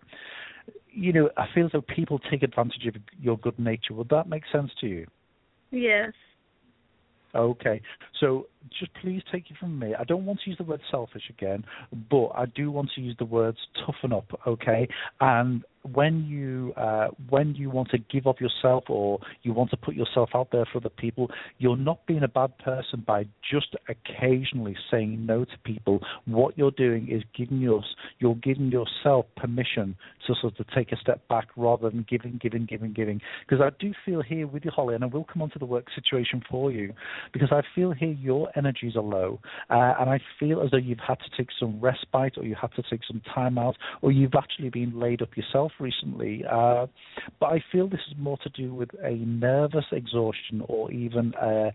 Speaker 4: I feel as though people take advantage of your good nature. Would that make sense to you?
Speaker 10: Yes.
Speaker 4: Okay. So just please take it from me. I don't want to use the word selfish again, but I do want to use the words toughen up, okay? And when you want to give of yourself, or you want to put yourself out there for other people, you're not being a bad person by just occasionally saying no to people. What you're doing is you're giving yourself permission to sort of take a step back rather than giving. Because I do feel here with you, Holly, and I will come on to the work situation for you, because I feel here your energies are low, and I feel as though you've had to take some respite, or you had to take some time out, or you've actually been laid up yourself recently, but I feel this is more to do with a nervous exhaustion, or even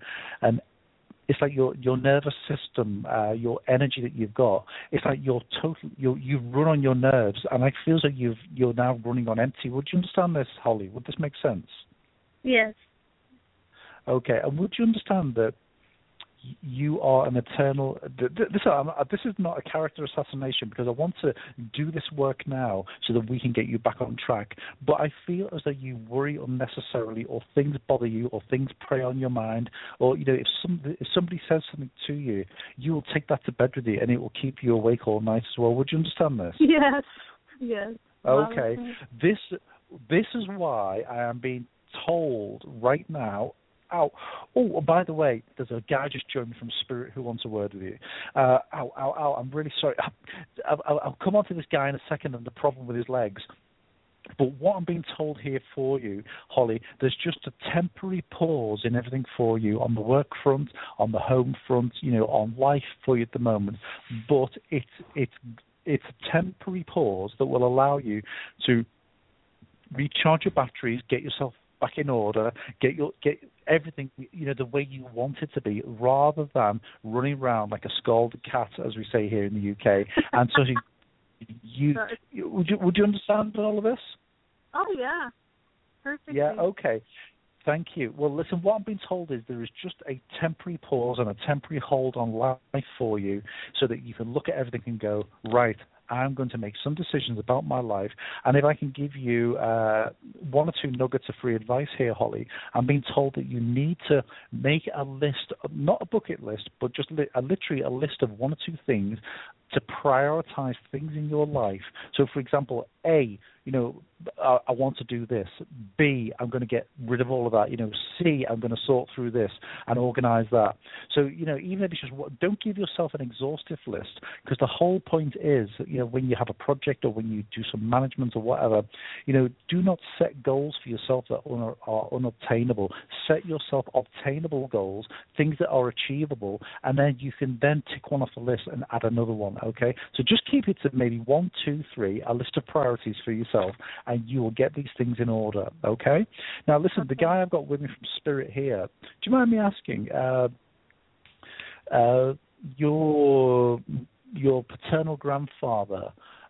Speaker 4: it's like your nervous system, your energy that you've got. It's like you run on your nerves, and I feel as though you're now running on empty. Would you understand this, Holly? Would this make sense?
Speaker 10: Yes.
Speaker 4: Okay, and would you understand that you are an eternal... This is not a character assassination, because I want to do this work now so that we can get you back on track. But I feel as though you worry unnecessarily, or things bother you, or things prey on your mind, or if somebody says something to you, you will take that to bed with you, and it will keep you awake all night as well. Would you understand this?
Speaker 10: Yes.
Speaker 4: Okay. This is why I am being told right now. Oh, by the way, there's a guy just joined me from Spirit who wants a word with you. I'm really sorry. I'll come on to this guy in a second and the problem with his legs. But what I'm being told here for you, Holly, there's just a temporary pause in everything for you, on the work front, on the home front, on life for you at the moment. But it's a temporary pause that will allow you to recharge your batteries, get yourself back in order, get everything the way you want it to be, rather than running around like a scalded cat, as we say here in the UK. And so would you understand all of this?
Speaker 10: Oh yeah, perfectly.
Speaker 4: Yeah. Okay. Thank you. Well, listen, what I'm being told is there is just a temporary pause and a temporary hold on life for you, so that you can look at everything and go, right, I'm going to make some decisions about my life. And if I can give you one or two nuggets of free advice here, Holly, I'm being told that you need to make a list, not a bucket list, but just literally a list of one or two things to prioritize things in your life. So, for example, A, I want to do this. B, I'm going to get rid of all of that. C, I'm going to sort through this and organize that. So, even if it's just, don't give yourself an exhaustive list, because the whole point is, when you have a project or when you do some management or whatever, do not set goals for yourself that are unobtainable. Set yourself obtainable goals, things that are achievable, and then you can then tick one off the list and add another one, okay? So just keep it to maybe 1, 2, 3, a list of priorities for yourself, and you will get these things in order, okay? Now, listen, the guy I've got with me from Spirit here, do you mind me asking, your paternal grandfather,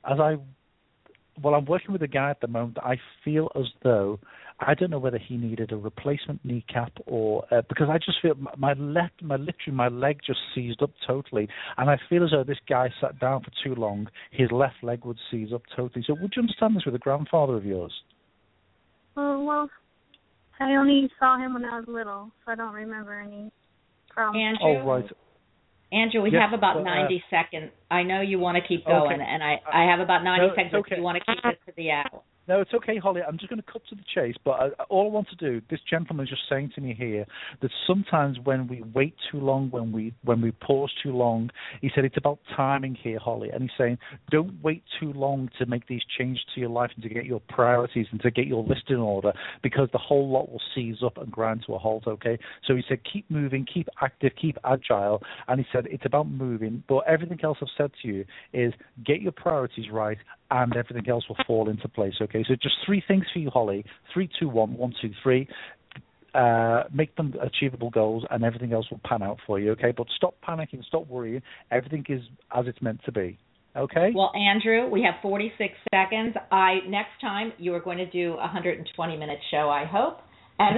Speaker 4: I'm working with a guy at the moment, I feel as though, I don't know whether he needed a replacement kneecap or, because I just feel my leg just seized up totally, and I feel as though this guy sat down for too long, his left leg would seize up totally. So would you understand this with a grandfather of yours?
Speaker 10: Well, I only saw him when I was little, so I don't remember any problems.
Speaker 3: Andrew, we have about 90 seconds. I know you want to keep going, and I have about 90 seconds if you want to keep it to the hour.
Speaker 4: No, it's okay, Holly. I'm just going to cut to the chase. But all I want to do, this gentleman is just saying to me here that sometimes when we wait too long, when we pause too long, he said it's about timing here, Holly. And he's saying don't wait too long to make these changes to your life and to get your priorities and to get your list in order, because the whole lot will seize up and grind to a halt, okay? So he said keep moving, keep active, keep agile. And he said it's about moving. But everything else I've said to you is get your priorities right and everything else will fall into place, okay? So just 3 things for you, Holly. 3, 2, 1, 1, 2, 3. Make them achievable goals, and everything else will pan out for you, okay? But stop panicking, stop worrying. Everything is as it's meant to be, okay?
Speaker 3: Well, Andrew, we have 46 seconds. Next time you are going to do a 120-minute show, I hope. And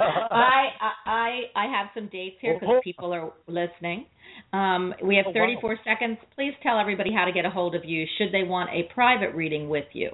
Speaker 3: I have some dates here because people are listening. We have 34 seconds. Please tell everybody how to get a hold of you should they want a private reading with you.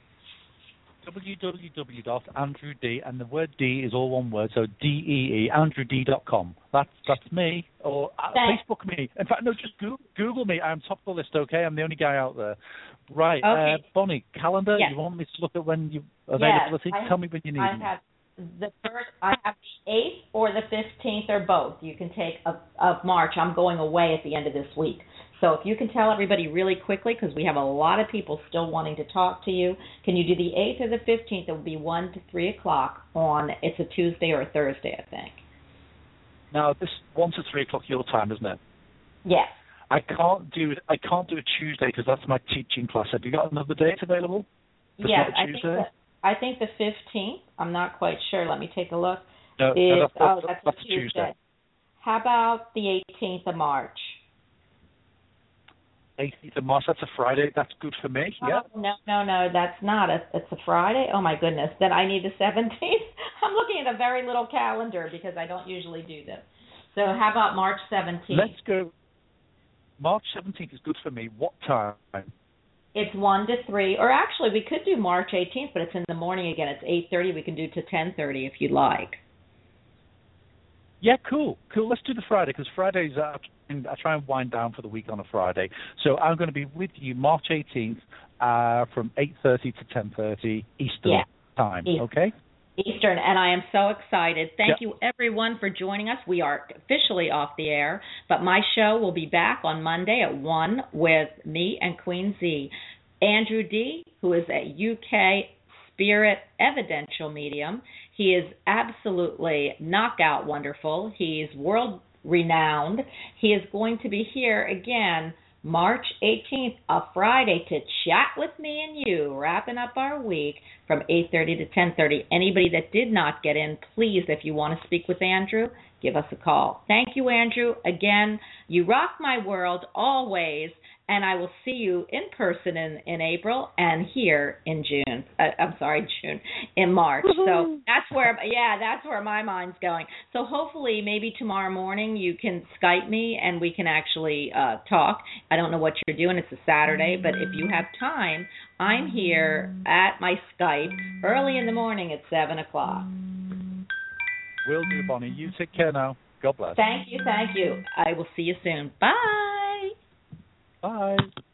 Speaker 4: www.andrewd, and the word D is all one word, so D-E-E, andrewd.com. That's me, or Facebook me. In fact, no, just Google me. I'm top of the list, okay? I'm the only guy out there. Right, okay. Bonnie, calendar, you want me to look at when you availability? Tell me when you need me.
Speaker 3: I have the 8th or the 15th or both. You can take of March. I'm going away at the end of this week. So if you can tell everybody really quickly, because we have a lot of people still wanting to talk to you, can you do the 8th or the 15th? It will be 1 to 3 o'clock it's a Tuesday or a Thursday, I think.
Speaker 4: Now, this 1 to 3 o'clock your time, isn't it?
Speaker 3: Yes.
Speaker 4: I can't do a Tuesday because that's my teaching class. Have you got another date available?
Speaker 3: Yes, I think the 15th. I'm not quite sure. Let me take a look.
Speaker 4: No, that's
Speaker 3: a Tuesday. How about the 18th of March?
Speaker 4: 18th of March, that's a Friday. That's good for me. Yeah.
Speaker 3: No, that's not. It's a Friday. Oh, my goodness. Then I need the 17th. I'm looking at a very little calendar because I don't usually do this. So how about March 17th?
Speaker 4: Let's go. March 17th is good for me. What time?
Speaker 3: It's 1 to 3. Or actually, we could do March 18th, but it's in the morning again. It's 8:30. We can do to 10:30 if you'd like.
Speaker 4: Yeah, cool. Let's do the Friday, because Fridays I try and wind down for the week on a Friday. So I'm going to be with you March 18th from 8:30 to 10:30 Eastern time. Okay?
Speaker 3: Eastern, and I am so excited. Thank you, everyone, for joining us. We are officially off the air, but my show will be back on Monday at 1 with me and Queen Z. Andrew D., who is a UK spirit evidential medium. He is absolutely knockout wonderful. He's world-renowned. He is going to be here again March 18th, a Friday, to chat with me and you, wrapping up our week from 8:30 to 10:30. Anybody that did not get in, please, if you want to speak with Andrew, give us a call. Thank you, Andrew. Again, you rock my world always, and I will see you in person in April and here in June. In March. So that's where my mind's going. So hopefully maybe tomorrow morning you can Skype me and we can actually talk. I don't know what you're doing. It's a Saturday, but if you have time, I'm here at my Skype early in the morning at 7 o'clock.
Speaker 4: Will do, Bonnie. You take care now. God bless.
Speaker 3: Thank you. I will see you soon. Bye.
Speaker 4: Bye.